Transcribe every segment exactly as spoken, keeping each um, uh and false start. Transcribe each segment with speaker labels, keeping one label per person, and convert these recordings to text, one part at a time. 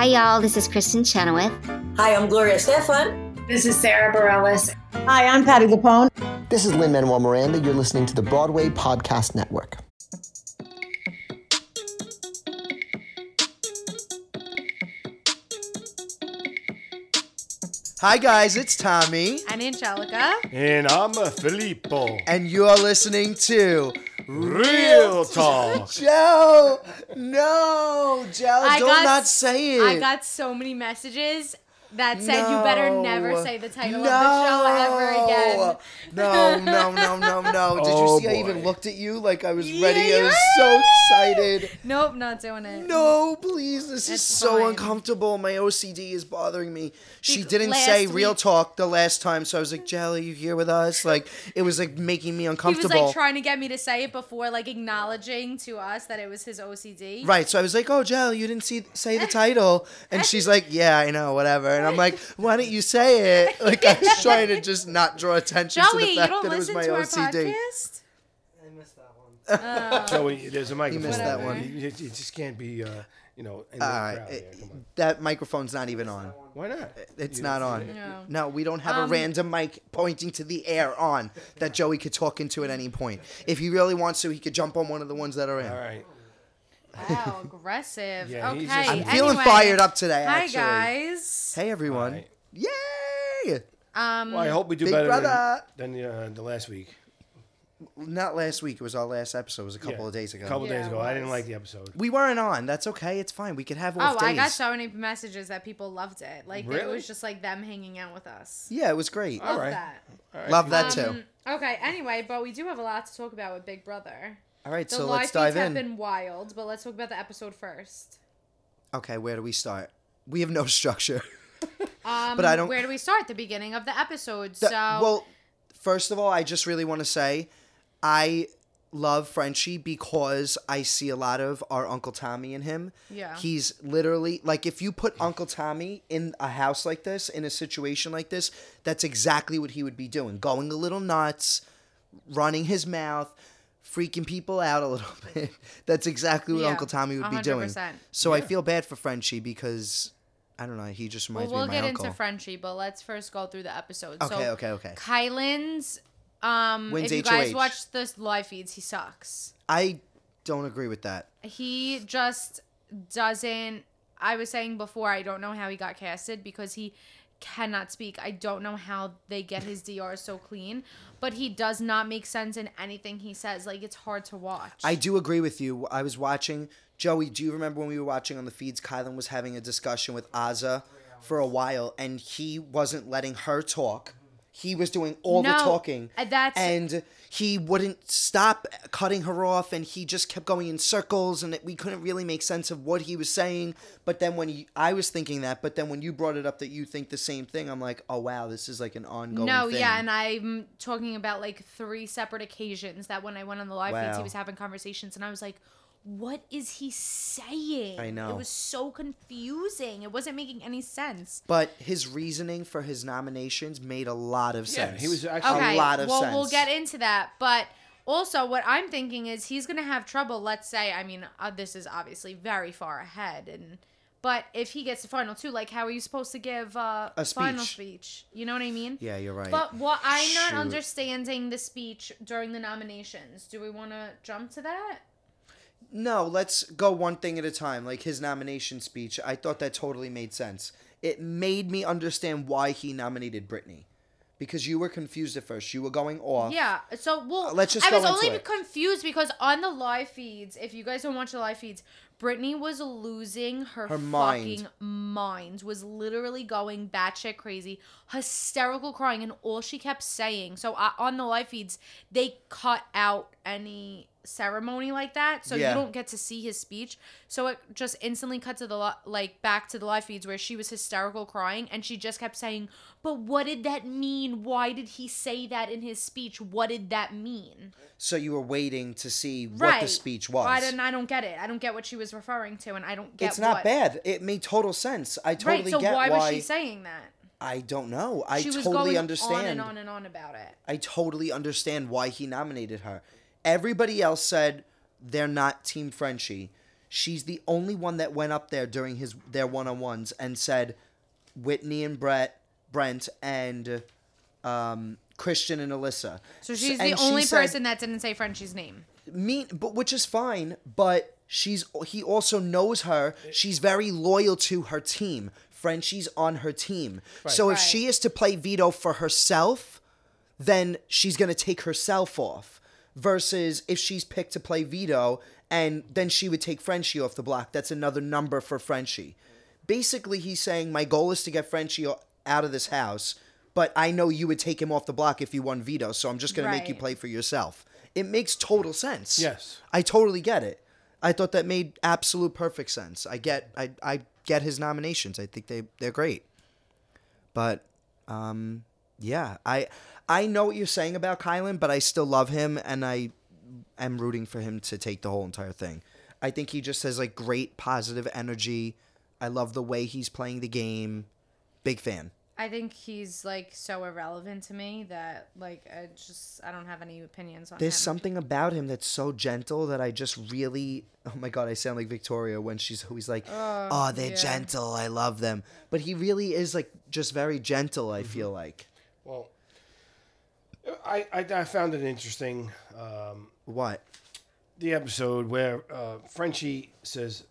Speaker 1: Hi, y'all. This is Kristen Chenoweth.
Speaker 2: Hi, I'm Gloria Stefan.
Speaker 3: This is Sarah Bareilles.
Speaker 4: Hi, I'm Patti LuPone.
Speaker 5: This is Lin-Manuel Miranda. You're listening to the Broadway Podcast Network. Hi, guys. It's Tommy.
Speaker 6: And Angelica.
Speaker 7: And I'm a Filippo.
Speaker 5: And you're listening to
Speaker 7: Real Talk.
Speaker 5: Joe, no, Joe,
Speaker 6: I
Speaker 5: don't
Speaker 6: got,
Speaker 5: not say it.
Speaker 6: I got so many messages that said
Speaker 5: no.
Speaker 6: you better never say the title
Speaker 5: no.
Speaker 6: of the show ever again.
Speaker 5: No, no, no, no, no. Did
Speaker 7: oh,
Speaker 5: you see
Speaker 7: boy.
Speaker 5: I even looked at you like I was
Speaker 6: Yeah,
Speaker 5: ready? I was
Speaker 6: right.
Speaker 5: so excited.
Speaker 6: Nope, not doing it.
Speaker 5: No, please. This
Speaker 6: It's
Speaker 5: is so
Speaker 6: fine.
Speaker 5: uncomfortable. My O C D is bothering me. She
Speaker 6: Be-
Speaker 5: didn't
Speaker 6: last
Speaker 5: say
Speaker 6: week-
Speaker 5: real talk the last time, so I was like, Jelly, you here with us? Like, it was like making me
Speaker 6: He was
Speaker 5: uncomfortable.
Speaker 6: like trying to get me to say it before like acknowledging to us that it was his O C D.
Speaker 5: Right, so I was like, oh, Jelly, you didn't see say the title. And she's like, yeah, I know, whatever. And I'm like, why don't you say it? Like, I was trying to just not draw attention
Speaker 6: Joey,
Speaker 5: to the
Speaker 6: you
Speaker 5: fact
Speaker 6: don't
Speaker 5: that it was
Speaker 6: listen
Speaker 5: my
Speaker 6: to our
Speaker 5: O C D.
Speaker 6: podcast?
Speaker 4: I missed that one.
Speaker 6: Oh.
Speaker 7: Joey, there's a microphone.
Speaker 5: missed
Speaker 6: that
Speaker 7: You-
Speaker 5: one.
Speaker 7: You, you just can't be, uh, you know, in the
Speaker 5: All
Speaker 7: crowd
Speaker 5: right,
Speaker 7: here.
Speaker 5: it-
Speaker 7: Come on.
Speaker 5: that microphone's not even on.
Speaker 7: Why not?
Speaker 5: It's
Speaker 7: You
Speaker 5: not
Speaker 7: don't-
Speaker 5: on.
Speaker 6: No.
Speaker 5: No, we don't have a
Speaker 6: Um,
Speaker 5: random mic pointing to the air on that Joey could talk into at any point. If he really wants to, he could jump on one of the ones that are in.
Speaker 7: All right.
Speaker 6: Wow, aggressive.
Speaker 7: Yeah,
Speaker 6: okay.
Speaker 7: he's just-
Speaker 5: I'm
Speaker 7: Anyway.
Speaker 5: feeling fired up today,
Speaker 6: Hi
Speaker 5: actually.
Speaker 6: guys.
Speaker 5: Hey, everyone.
Speaker 7: Right.
Speaker 5: Yay!
Speaker 6: Um
Speaker 7: Well, I hope we do
Speaker 5: Big
Speaker 7: better
Speaker 5: brother.
Speaker 7: than, than uh, the last week.
Speaker 5: Not last week. It was our last episode. It was a couple
Speaker 7: Yeah.
Speaker 5: of days ago.
Speaker 7: A couple
Speaker 6: Yeah,
Speaker 7: days
Speaker 6: it
Speaker 7: ago. I didn't
Speaker 6: was.
Speaker 7: like the episode.
Speaker 5: We weren't on. That's okay. It's fine. We could have
Speaker 6: Oh,
Speaker 5: off days.
Speaker 6: I got so many messages that people loved it. Like it
Speaker 7: Really?
Speaker 6: was just like them hanging out with us.
Speaker 5: Yeah, it was great.
Speaker 6: Love
Speaker 7: right.
Speaker 6: that.
Speaker 7: All right.
Speaker 5: Love that too.
Speaker 6: Um, okay, anyway, but we do have a lot to talk about with Big Brother.
Speaker 5: All right,
Speaker 6: The
Speaker 5: so
Speaker 6: live
Speaker 5: let's dive
Speaker 6: feeds have
Speaker 5: in.
Speaker 6: been wild, but let's talk about the episode first.
Speaker 5: Okay, where do we start? We have no structure.
Speaker 6: Um,
Speaker 5: But I don't-
Speaker 6: Where do we start? The beginning of the episode.
Speaker 5: The-
Speaker 6: so,
Speaker 5: well, first of all, I just really want to say I love Frenchie because I see a lot of our Uncle Tommy in him.
Speaker 6: Yeah.
Speaker 5: He's literally, like, if you put Uncle Tommy in a house like this, in a situation like this, that's exactly what he would be doing. Going a little nuts, running his mouth, freaking people out a little bit. That's exactly what
Speaker 6: Yeah,
Speaker 5: Uncle Tommy would be
Speaker 6: one hundred
Speaker 5: doing.
Speaker 6: percent.
Speaker 5: So I
Speaker 7: Yeah.
Speaker 5: feel bad for Frenchie because, I don't know, he just
Speaker 6: well,
Speaker 5: reminds
Speaker 6: we'll
Speaker 5: me of my
Speaker 6: get
Speaker 5: uncle.
Speaker 6: into Frenchie, but let's first go through the episode.
Speaker 5: Okay,
Speaker 6: so,
Speaker 5: okay, okay.
Speaker 6: Kylan's, um,
Speaker 5: Wins
Speaker 6: if you
Speaker 5: H O H.
Speaker 6: guys watch the live feeds, he sucks.
Speaker 5: I don't agree with that.
Speaker 6: He just doesn't. I was saying before, I don't know how he got casted because he cannot speak. I don't know how they get his D R so clean, but he does not make sense in anything he says. Like, it's hard to watch.
Speaker 5: I do agree with you. I was watching, Joey, do you remember when we were watching on the feeds, Kylan was having a discussion with Azza for a while, and he wasn't letting her talk. He was doing all the
Speaker 6: No,
Speaker 5: talking.
Speaker 6: uh, that's-
Speaker 5: And he wouldn't stop cutting her off, and he just kept going in circles, and it, we couldn't really make sense of what he was saying. But then when you, I was thinking that, but then when you brought it up that you think the same thing, I'm like, oh, wow, this is like an ongoing
Speaker 6: No,
Speaker 5: thing.
Speaker 6: yeah, and I'm talking about like three separate occasions that when I went on the live feeds,
Speaker 5: Wow.
Speaker 6: he was having conversations, and I was like, what is he saying?
Speaker 5: I know.
Speaker 6: It was so confusing. It wasn't making any sense.
Speaker 5: But his reasoning for his nominations made a lot of
Speaker 7: Yeah,
Speaker 5: sense.
Speaker 7: he was actually-
Speaker 6: Okay,
Speaker 5: a lot of
Speaker 6: well,
Speaker 5: sense.
Speaker 6: we'll get into that, but also what I'm thinking is he's gonna have trouble. Let's say, I mean, uh, this is obviously very far ahead, and but if he gets to final two, like, how are you supposed to give uh,
Speaker 5: A
Speaker 6: final
Speaker 5: speech.
Speaker 6: speech? You know what I mean?
Speaker 5: Yeah, you're right.
Speaker 6: But what I'm not
Speaker 5: Shoot.
Speaker 6: understanding the speech during the nominations. Do we want to jump to that?
Speaker 5: No, let's go one thing at a time. Like his nomination speech, I thought that totally made sense. It made me understand why he nominated Brittany. Because you were confused at first. You were going off.
Speaker 6: Yeah. So, well,
Speaker 5: Uh, let's just
Speaker 6: I
Speaker 5: go
Speaker 6: was
Speaker 5: into
Speaker 6: only
Speaker 5: it.
Speaker 6: confused because on the live feeds, if you guys don't watch the live feeds, Brittany was losing her,
Speaker 5: Her mind.
Speaker 6: fucking mind. Was literally going batshit crazy, hysterical crying, and all she kept saying. So uh, on the live feeds, they cut out any ceremony like that, so
Speaker 5: Yeah.
Speaker 6: you don't get to see his speech. So it just instantly cut to the li- like back to the live feeds where she was hysterical crying, and she just kept saying, "But what did that mean? Why did he say that in his speech? What did that mean?"
Speaker 5: So you were waiting to see what
Speaker 6: Right.
Speaker 5: the speech was.
Speaker 6: I don't. I don't get it. I don't get what she was referring to, and I don't get.
Speaker 5: It's not
Speaker 6: what.
Speaker 5: bad. It made total sense. I totally
Speaker 6: Right. So
Speaker 5: get
Speaker 6: why,
Speaker 5: why.
Speaker 6: was she saying that?
Speaker 5: I don't know. I
Speaker 6: she was
Speaker 5: totally
Speaker 6: going
Speaker 5: understand.
Speaker 6: on and on and on about it.
Speaker 5: I totally understand why he nominated her. Everybody else said they're not Team Frenchie. she's the only one that went up there during his their one-on-ones and said Whitney and Brett, Brent and um, Christian and Alyssa.
Speaker 6: So she's
Speaker 5: And
Speaker 6: the
Speaker 5: she
Speaker 6: only
Speaker 5: said-
Speaker 6: person that didn't say Frenchie's name.
Speaker 5: Me, but which is fine. But she's he also knows her. She's very loyal to her team. Frenchie's on her team. So if
Speaker 6: Right.
Speaker 5: she is to play Vito for herself, then she's gonna take herself off. Versus if she's picked to play Vito, and then she would take Frenchie off the block. That's another number for Frenchie. Basically, he's saying my goal is to get Frenchie o- out of this house, but I know you would take him off the block if you won Vito, so I'm just gonna make you
Speaker 6: Right.
Speaker 5: play for yourself. It makes total sense.
Speaker 7: Yes.
Speaker 5: I totally get it. I thought that made absolute perfect sense. I get I, I get his nominations. I think they, they're great. But um yeah, I I know what you're saying about Kylan, but I still love him and I am rooting for him to take the whole entire thing. I think he just has like great positive energy. I love the way he's playing the game. Big fan.
Speaker 6: I think he's like so irrelevant to me that like I just I don't have any opinions on
Speaker 5: There's
Speaker 6: him.
Speaker 5: something about him that's so gentle that I just really, oh my God, I sound like Victoria when she's always like, oh, they're
Speaker 6: yeah.
Speaker 5: gentle. I love them. But he really is like just very gentle,
Speaker 7: Mm-hmm.
Speaker 5: I feel like.
Speaker 7: Well, I, I, I found it interesting, um,
Speaker 5: What?
Speaker 7: the episode where uh, Frenchie says,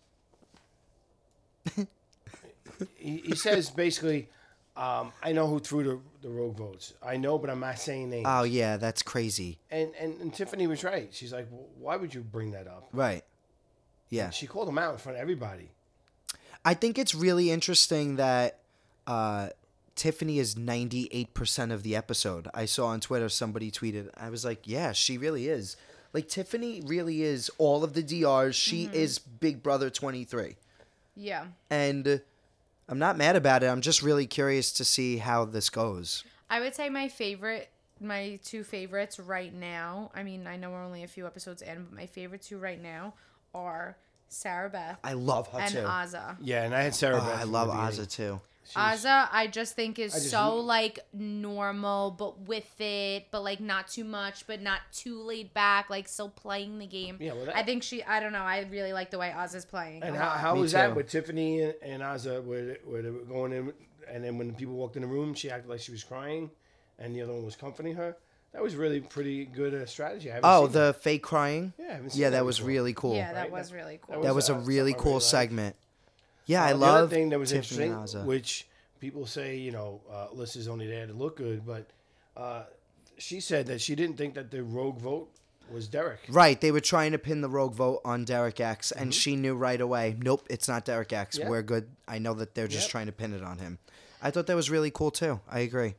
Speaker 7: he, he says basically, um, I know who threw the, the rogue votes. I know, but I'm not saying names.
Speaker 5: Oh, yeah, that's crazy.
Speaker 7: and, and, and Tiffany was right. She's like, well, why would you bring that up?
Speaker 5: Right. Yeah.
Speaker 7: She called him out in front of everybody.
Speaker 5: I think it's really interesting that uh, Tiffany is ninety-eight percent of the episode. I saw on Twitter somebody tweeted. I was like, yeah, she really is. Like, Tiffany really is all of the D Rs. She is Big Brother twenty-three.
Speaker 6: Yeah.
Speaker 5: And uh, I'm not mad about it. I'm just really curious to see how this goes.
Speaker 6: I would say my favorite, my two favorites right now. I mean, I know we're only a few episodes in, but my favorite two right now are Sarah Beth
Speaker 5: I love her
Speaker 6: and
Speaker 5: too.
Speaker 6: Azza.
Speaker 7: Yeah, and I had Sarah
Speaker 5: Oh,
Speaker 7: Beth
Speaker 5: I
Speaker 7: from
Speaker 5: love
Speaker 7: the beginning.
Speaker 5: Azza too.
Speaker 6: Azza, I just think is
Speaker 7: I just-
Speaker 6: so like normal, but with it, but like not too much, but not too laid back, like still playing the game.
Speaker 7: Yeah, well, that-
Speaker 6: I think she. I don't know. I really like the way Azza's playing.
Speaker 7: And
Speaker 6: a
Speaker 7: how,
Speaker 6: lot.
Speaker 7: how
Speaker 5: Me
Speaker 7: was that
Speaker 5: too.
Speaker 7: with Tiffany and, and Azza, where, where they were going in, and then when the people walked in the room, she acted like she was crying, and the other one was comforting her? That was really pretty good uh, strategy. I haven't
Speaker 5: Oh,
Speaker 7: seen
Speaker 5: the
Speaker 7: that.
Speaker 5: fake crying?
Speaker 7: Yeah, I haven't seen
Speaker 5: Yeah,
Speaker 7: that
Speaker 5: that was
Speaker 7: before.
Speaker 5: really cool.
Speaker 6: Yeah, that
Speaker 7: right?
Speaker 6: was
Speaker 7: That-
Speaker 6: really
Speaker 7: that
Speaker 6: cool.
Speaker 5: That was a
Speaker 7: uh,
Speaker 5: really
Speaker 7: something I
Speaker 5: cool
Speaker 7: really liked.
Speaker 5: segment. Yeah, I
Speaker 7: Uh, the
Speaker 5: love
Speaker 7: other thing that was
Speaker 5: Tiffany and
Speaker 7: interesting,
Speaker 5: Azza.
Speaker 7: which people say, you know, uh, Alyssa's only there to look good, but uh, she said that she didn't think that the rogue vote was Derek.
Speaker 5: Right, they were trying to pin the rogue vote on Derek X, and she knew right away, nope, it's not Derek X.
Speaker 7: Yeah.
Speaker 5: We're good. I know that they're just
Speaker 7: Yep.
Speaker 5: trying to pin it on him. I thought that was really cool too. I agree.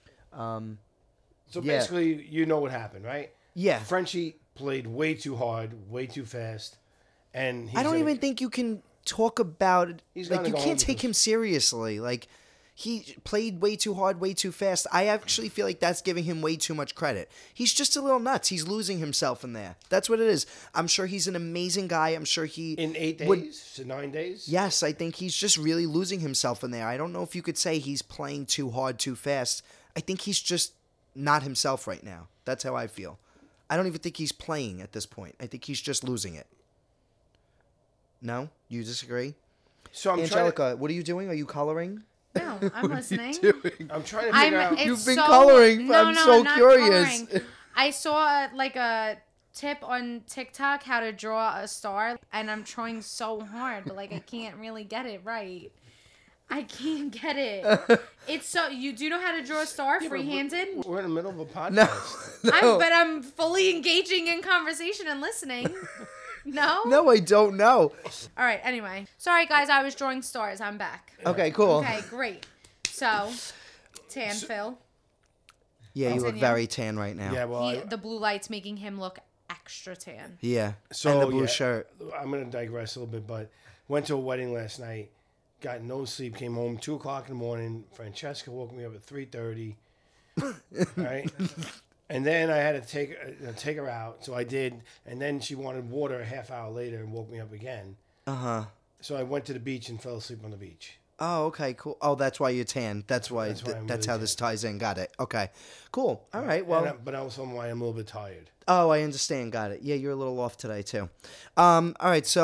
Speaker 7: So
Speaker 5: Yeah.
Speaker 7: basically, you know what happened, right?
Speaker 5: Yeah.
Speaker 7: Frenchie played way too hard, way too fast, and he's
Speaker 5: I don't
Speaker 7: gonna-
Speaker 5: even think you can talk about
Speaker 7: He's
Speaker 5: like
Speaker 7: gonna
Speaker 5: you
Speaker 7: go home
Speaker 5: can't take
Speaker 7: because-
Speaker 5: him seriously. Like he played way too hard, way too fast. I actually feel like that's giving him way too much credit. He's just a little nuts. He's losing himself in there. That's what it is. I'm sure he's an amazing guy. I'm sure he
Speaker 7: in eight days,
Speaker 5: would-
Speaker 7: to nine days.
Speaker 5: Yes, I think he's just really losing himself in there. I don't know if you could say he's playing too hard, too fast. I think he's just not himself right now. That's how I feel. I don't even think he's playing at this point. I think he's just losing it. No? You disagree?
Speaker 7: So I'm
Speaker 5: Angelica, what are you doing? Are you coloring?
Speaker 6: No, I'm listening.
Speaker 7: trying. I'm trying to
Speaker 6: I'm.
Speaker 7: figure out.
Speaker 6: It's
Speaker 5: You've been
Speaker 6: so,
Speaker 5: coloring.
Speaker 6: No,
Speaker 5: I'm
Speaker 6: no,
Speaker 5: so
Speaker 6: not
Speaker 5: curious.
Speaker 6: coloring. I saw like a tip on TikTok how to draw a star, and I'm trying so hard, but like I can't really get it right. I can't get it. It's so you do know how to draw a star free-handed.
Speaker 7: We're in the middle of a podcast.
Speaker 5: No.
Speaker 6: I'm, but I'm fully engaging in conversation and listening. No.
Speaker 5: No, I don't know.
Speaker 6: All right. Anyway, sorry guys, I was drawing stars. I'm back.
Speaker 5: Okay, cool.
Speaker 6: Okay, great. So, tan Phil.
Speaker 5: Yeah, you look
Speaker 6: Continue.
Speaker 5: very tan right now.
Speaker 7: Yeah, well,
Speaker 6: He,
Speaker 7: I,
Speaker 6: the blue light's making him look extra tan.
Speaker 5: Yeah.
Speaker 7: So,
Speaker 5: and the blue
Speaker 7: yeah.
Speaker 5: shirt.
Speaker 7: I'm going to digress a little bit, but went to a wedding last night, got no sleep, came home two o'clock in the morning. Francesca woke me up at three thirty. Right? And then I had to take uh, take her out, so I did. And then she wanted water a half hour later and woke me up again.
Speaker 5: Uh huh.
Speaker 7: So I went to the beach and fell asleep on the beach.
Speaker 5: Oh, okay, cool. Oh, that's why you're tan. That's why.
Speaker 7: That's why
Speaker 5: th-
Speaker 7: I'm
Speaker 5: that's
Speaker 7: really
Speaker 5: how this ties in. Got it. Okay, cool. All right. Well.
Speaker 7: And I- but also why I'm a little bit tired.
Speaker 5: Oh, I understand. Got it. Yeah, you're a little off today too. Um. All right. So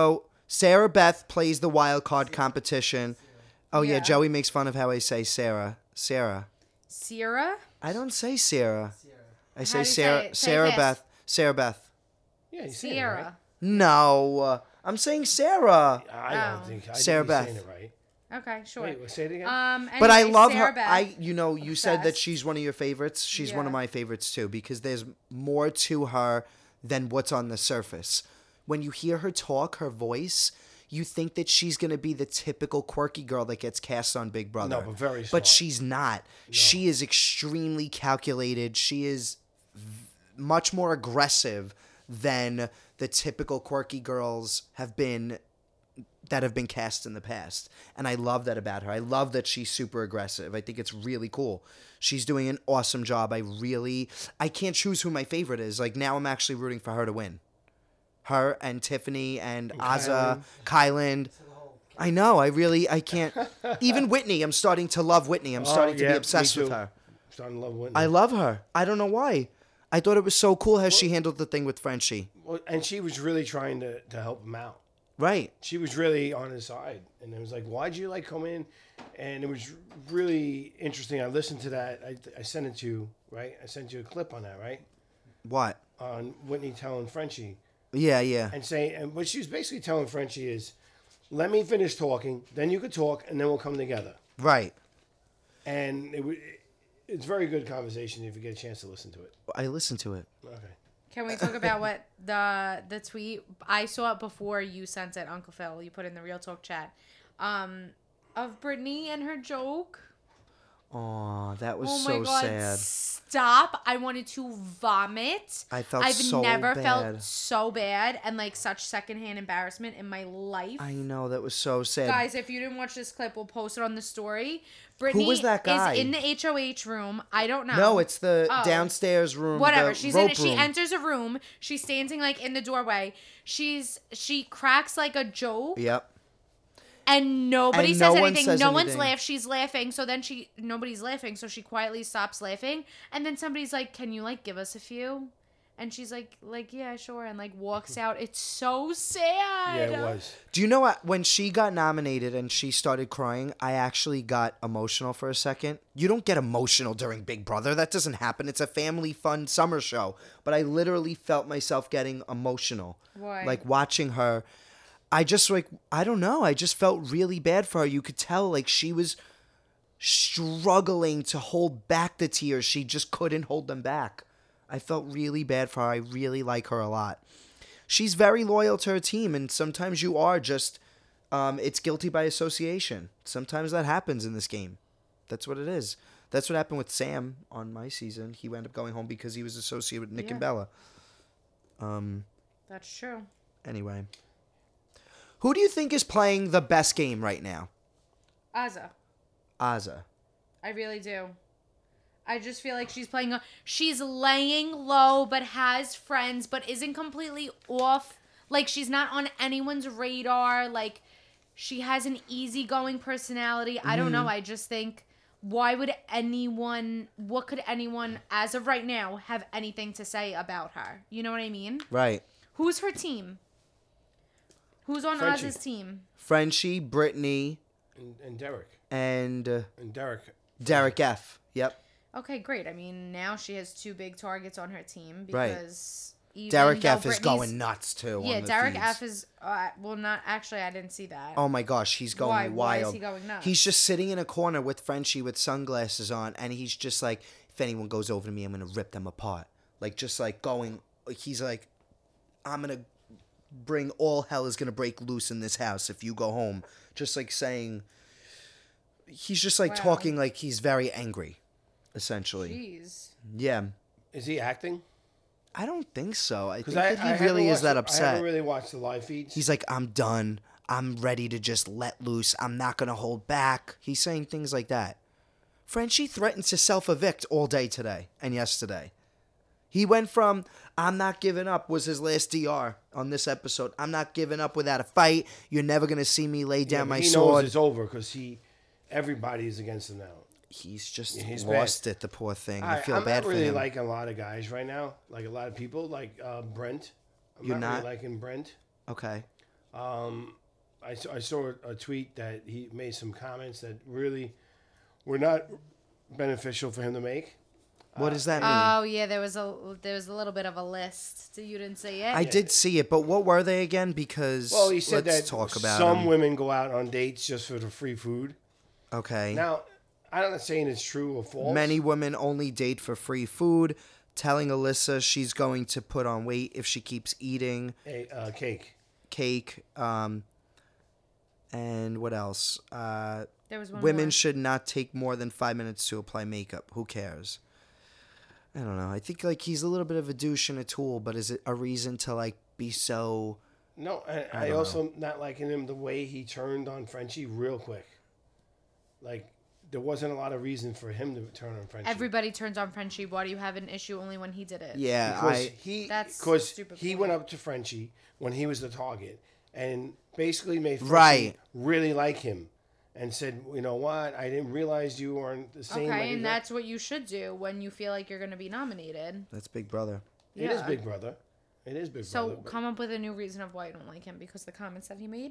Speaker 5: Sarah Beth plays the wild card competition. Oh yeah,
Speaker 6: Yeah.
Speaker 5: Joey makes fun of how I say Sarah. Sarah.
Speaker 6: Sierra?
Speaker 5: I don't say Sarah. I say
Speaker 6: do you
Speaker 5: Sarah.
Speaker 6: say it? Say
Speaker 5: Sarah
Speaker 6: this.
Speaker 5: Beth. Sarah Beth.
Speaker 7: Yeah, you say it right.
Speaker 6: Sierra.
Speaker 5: No, uh, I'm saying Sarah.
Speaker 7: I don't
Speaker 6: Oh.
Speaker 7: think I
Speaker 5: Sarah
Speaker 7: think you're saying
Speaker 5: Beth.
Speaker 7: it right.
Speaker 6: Okay, sure.
Speaker 7: Wait, well, say it again.
Speaker 6: Um,
Speaker 5: But I
Speaker 6: anyway,
Speaker 5: love
Speaker 6: Sarah
Speaker 5: her.
Speaker 6: Beth.
Speaker 5: I, you know, you said that
Speaker 6: Obsessed.
Speaker 5: she's one of your favorites. She's one of
Speaker 6: Yeah.
Speaker 5: my favorites too because there's more to her than what's on the surface. When you hear her talk, her voice, you think that she's gonna be the typical quirky girl that gets cast on Big Brother.
Speaker 7: No, but very
Speaker 5: But
Speaker 7: smart.
Speaker 5: she's not. She is extremely calculated. She is v- much more aggressive than the typical quirky girls have been that have been cast in the past. And I love that about her. I love that she's super aggressive. I think it's really cool. She's doing an awesome job. I really I can't choose who my favorite is. Like now I'm actually rooting for her to win. Her and Tiffany and, Azza, Kylan. I know. I really I can't even Whitney. I'm starting to love Whitney. I'm starting
Speaker 7: Oh,
Speaker 5: to
Speaker 7: yeah,
Speaker 5: be obsessed
Speaker 7: me
Speaker 5: with
Speaker 7: too.
Speaker 5: her.
Speaker 7: Starting to love Whitney.
Speaker 5: I love her. I don't know why. I thought it was so cool how she handled the thing with Frenchie.
Speaker 7: Well, and she was really trying to, to help him out.
Speaker 5: Right.
Speaker 7: She was really on his side, and it was like, "Why'd you like come in?" And it was really interesting. I listened to that. I, I sent it to you, right? I sent you a clip on that, right?
Speaker 5: What?
Speaker 7: On Whitney telling Frenchie
Speaker 5: Yeah, yeah.
Speaker 7: and saying, and what she was basically telling Frenchie is, "Let me finish talking, then you could talk, and then we'll come together."
Speaker 5: Right.
Speaker 7: And it was, it's very good conversation if you get a chance to listen to it.
Speaker 5: I listened to it.
Speaker 7: Okay.
Speaker 6: Can we talk about what the the tweet? I saw it before you sent it, Uncle Phil. You put it in the Real Talk chat. Um, of Brittany and her joke.
Speaker 5: Oh, that was
Speaker 6: Oh
Speaker 5: so
Speaker 6: my god!
Speaker 5: sad.
Speaker 6: Stop! I wanted to vomit.
Speaker 5: I felt
Speaker 6: I've
Speaker 5: so
Speaker 6: never
Speaker 5: bad.
Speaker 6: felt so bad and like such secondhand embarrassment in my life.
Speaker 5: I know, that was so sad.
Speaker 6: Guys, if you didn't watch this clip, we'll post it on the story. Brittany
Speaker 5: was that guy?
Speaker 6: is in the H O H room. I don't know.
Speaker 5: No, it's the
Speaker 6: Oh.
Speaker 5: downstairs room.
Speaker 6: Whatever.
Speaker 5: the
Speaker 6: She's in
Speaker 5: rope
Speaker 6: it. She
Speaker 5: room.
Speaker 6: enters a room. She's standing like in the doorway. She's she cracks like a joke.
Speaker 5: Yep.
Speaker 6: And nobody
Speaker 5: And
Speaker 6: says
Speaker 5: no one
Speaker 6: anything.
Speaker 5: says
Speaker 6: no one's
Speaker 5: anything.
Speaker 6: laughed. She's laughing. So then she nobody's laughing. So she quietly stops laughing. And then somebody's like, "Can you like give us a few?" And she's like, "Like yeah, sure." And like walks out. It's so sad.
Speaker 7: Yeah, it was.
Speaker 5: Do you know what? When she got nominated and she started crying, I actually got emotional for a second. You don't get emotional during Big Brother. That doesn't happen. It's a family fun summer show. But I literally felt myself getting emotional.
Speaker 6: Why?
Speaker 5: Like watching her. I just like, I don't know. I just felt really bad for her. You could tell like she was struggling to hold back the tears. She just couldn't hold them back. I felt really bad for her. I really like her a lot. She's very loyal to her team, and sometimes you are just, um, it's guilty by association. Sometimes that happens in this game. That's what it is. That's what happened with Sam on my season. He wound up going home because he was associated with Nick
Speaker 6: Yeah.
Speaker 5: and Bella. Um.
Speaker 6: That's true.
Speaker 5: Anyway. Who do you think is playing the best game right now?
Speaker 6: Azza.
Speaker 5: Azza.
Speaker 6: I really do. I just feel like she's playing. A, she's laying low, but has friends, but isn't completely off. Like she's not on anyone's radar. Like she has an easygoing personality. I don't know. I just think, why would anyone? What could anyone, as of right now, have anything to say about her? You know what I mean?
Speaker 5: Right.
Speaker 6: Who's her team? Who's on
Speaker 7: Frenchie.
Speaker 6: Oz's team?
Speaker 5: Frenchie, Brittany,
Speaker 7: And, and Derek.
Speaker 5: and uh,
Speaker 7: And Derek.
Speaker 5: Derek F. Yep.
Speaker 6: Okay, great. I mean, now she has two big targets on her team
Speaker 5: Right.
Speaker 6: because even
Speaker 5: Derek
Speaker 6: though
Speaker 5: F is
Speaker 6: Brittany's-
Speaker 5: going nuts too.
Speaker 6: Yeah,
Speaker 5: on the
Speaker 6: Derek
Speaker 5: feeds.
Speaker 6: F is uh, well, not actually. I didn't see that.
Speaker 5: Oh my gosh, he's going
Speaker 6: Why?
Speaker 5: wild.
Speaker 6: Why is he going nuts?
Speaker 5: He's just sitting in a corner with Frenchie with sunglasses on, and he's just like, if anyone goes over to me, I'm gonna rip them apart. Like just like going. He's like, I'm gonna bring all hell is gonna break loose in this house if you go home. Just like saying. He's just like
Speaker 6: Wow.
Speaker 5: talking like he's very angry, essentially.
Speaker 6: Jeez.
Speaker 5: Yeah.
Speaker 7: Is he acting?
Speaker 5: I don't think so. I think
Speaker 7: Because I,
Speaker 5: that
Speaker 7: I
Speaker 5: he
Speaker 7: haven't
Speaker 5: really is
Speaker 7: watched
Speaker 5: that
Speaker 7: the- I
Speaker 5: upset.
Speaker 7: haven't really watched the live feeds.
Speaker 5: He's like, I'm done. I'm ready to just let loose. I'm not going to hold back. He's saying things like that. Frenchie threatens to self-evict all day today and yesterday. He went from, I'm not giving up, was his last D R on this episode. I'm not giving up without a fight. You're never going to see me lay
Speaker 7: Yeah,
Speaker 5: down
Speaker 7: but
Speaker 5: my
Speaker 7: he knows
Speaker 5: sword.
Speaker 7: it's over because he, everybody's against him now.
Speaker 5: He's just
Speaker 7: Yeah, he's
Speaker 5: lost it, the poor thing. I,
Speaker 7: I,
Speaker 5: feel
Speaker 7: I'm
Speaker 5: bad
Speaker 7: not really
Speaker 5: for him.
Speaker 7: liking a lot of guys right now. Like a lot of people, like uh, Brent. I'm
Speaker 5: You're
Speaker 7: not,
Speaker 5: not?
Speaker 7: really liking Brent.
Speaker 5: Okay.
Speaker 7: Um, I, saw- I saw a tweet that he made some comments that really were not beneficial for him to make.
Speaker 5: What does that mean?
Speaker 6: Oh yeah, there was a there was a little bit of a list. So you didn't see it.
Speaker 5: I did see it, but what were they again? Because
Speaker 7: Well, he said
Speaker 5: let's
Speaker 7: that
Speaker 5: talk about
Speaker 7: some
Speaker 5: 'em.
Speaker 7: women go out on dates just for the free food.
Speaker 5: Okay.
Speaker 7: Now, I'm not saying it's true or false.
Speaker 5: Many women only date for free food, telling Alyssa she's going to put on weight if she keeps eating
Speaker 7: a uh, cake.
Speaker 5: cake. Um, and what else? Uh,
Speaker 6: There was one
Speaker 5: women
Speaker 6: more.
Speaker 5: should not take more than five minutes to apply makeup. Who cares? I don't know. I think like he's a little bit of a douche and a tool, but is it a reason to like be so?
Speaker 7: No, I,
Speaker 5: I
Speaker 7: I,
Speaker 5: don't
Speaker 7: also not liking him the way he turned on Frenchie real quick. Like, there wasn't a lot of reason for him to turn on Frenchie.
Speaker 6: Everybody turns on Frenchie. Why do you have an issue only when he did it?
Speaker 5: Yeah,
Speaker 7: because
Speaker 5: I.
Speaker 7: he
Speaker 6: That's
Speaker 7: because
Speaker 6: stupid
Speaker 7: he
Speaker 6: point.
Speaker 7: went up to Frenchie when he was the target and basically made Frenchie
Speaker 5: Right.
Speaker 7: really like him and said, you know what, I didn't realize you weren't the same.
Speaker 6: Okay,
Speaker 7: like
Speaker 6: and
Speaker 7: that."
Speaker 6: that's what you should do when you feel like you're going to be nominated.
Speaker 5: That's Big Brother.
Speaker 7: It is
Speaker 6: Yeah.
Speaker 7: Big Brother. It is Big
Speaker 6: So
Speaker 7: Brother. but
Speaker 6: come up with a new reason of why you don't like him because the comments that he made.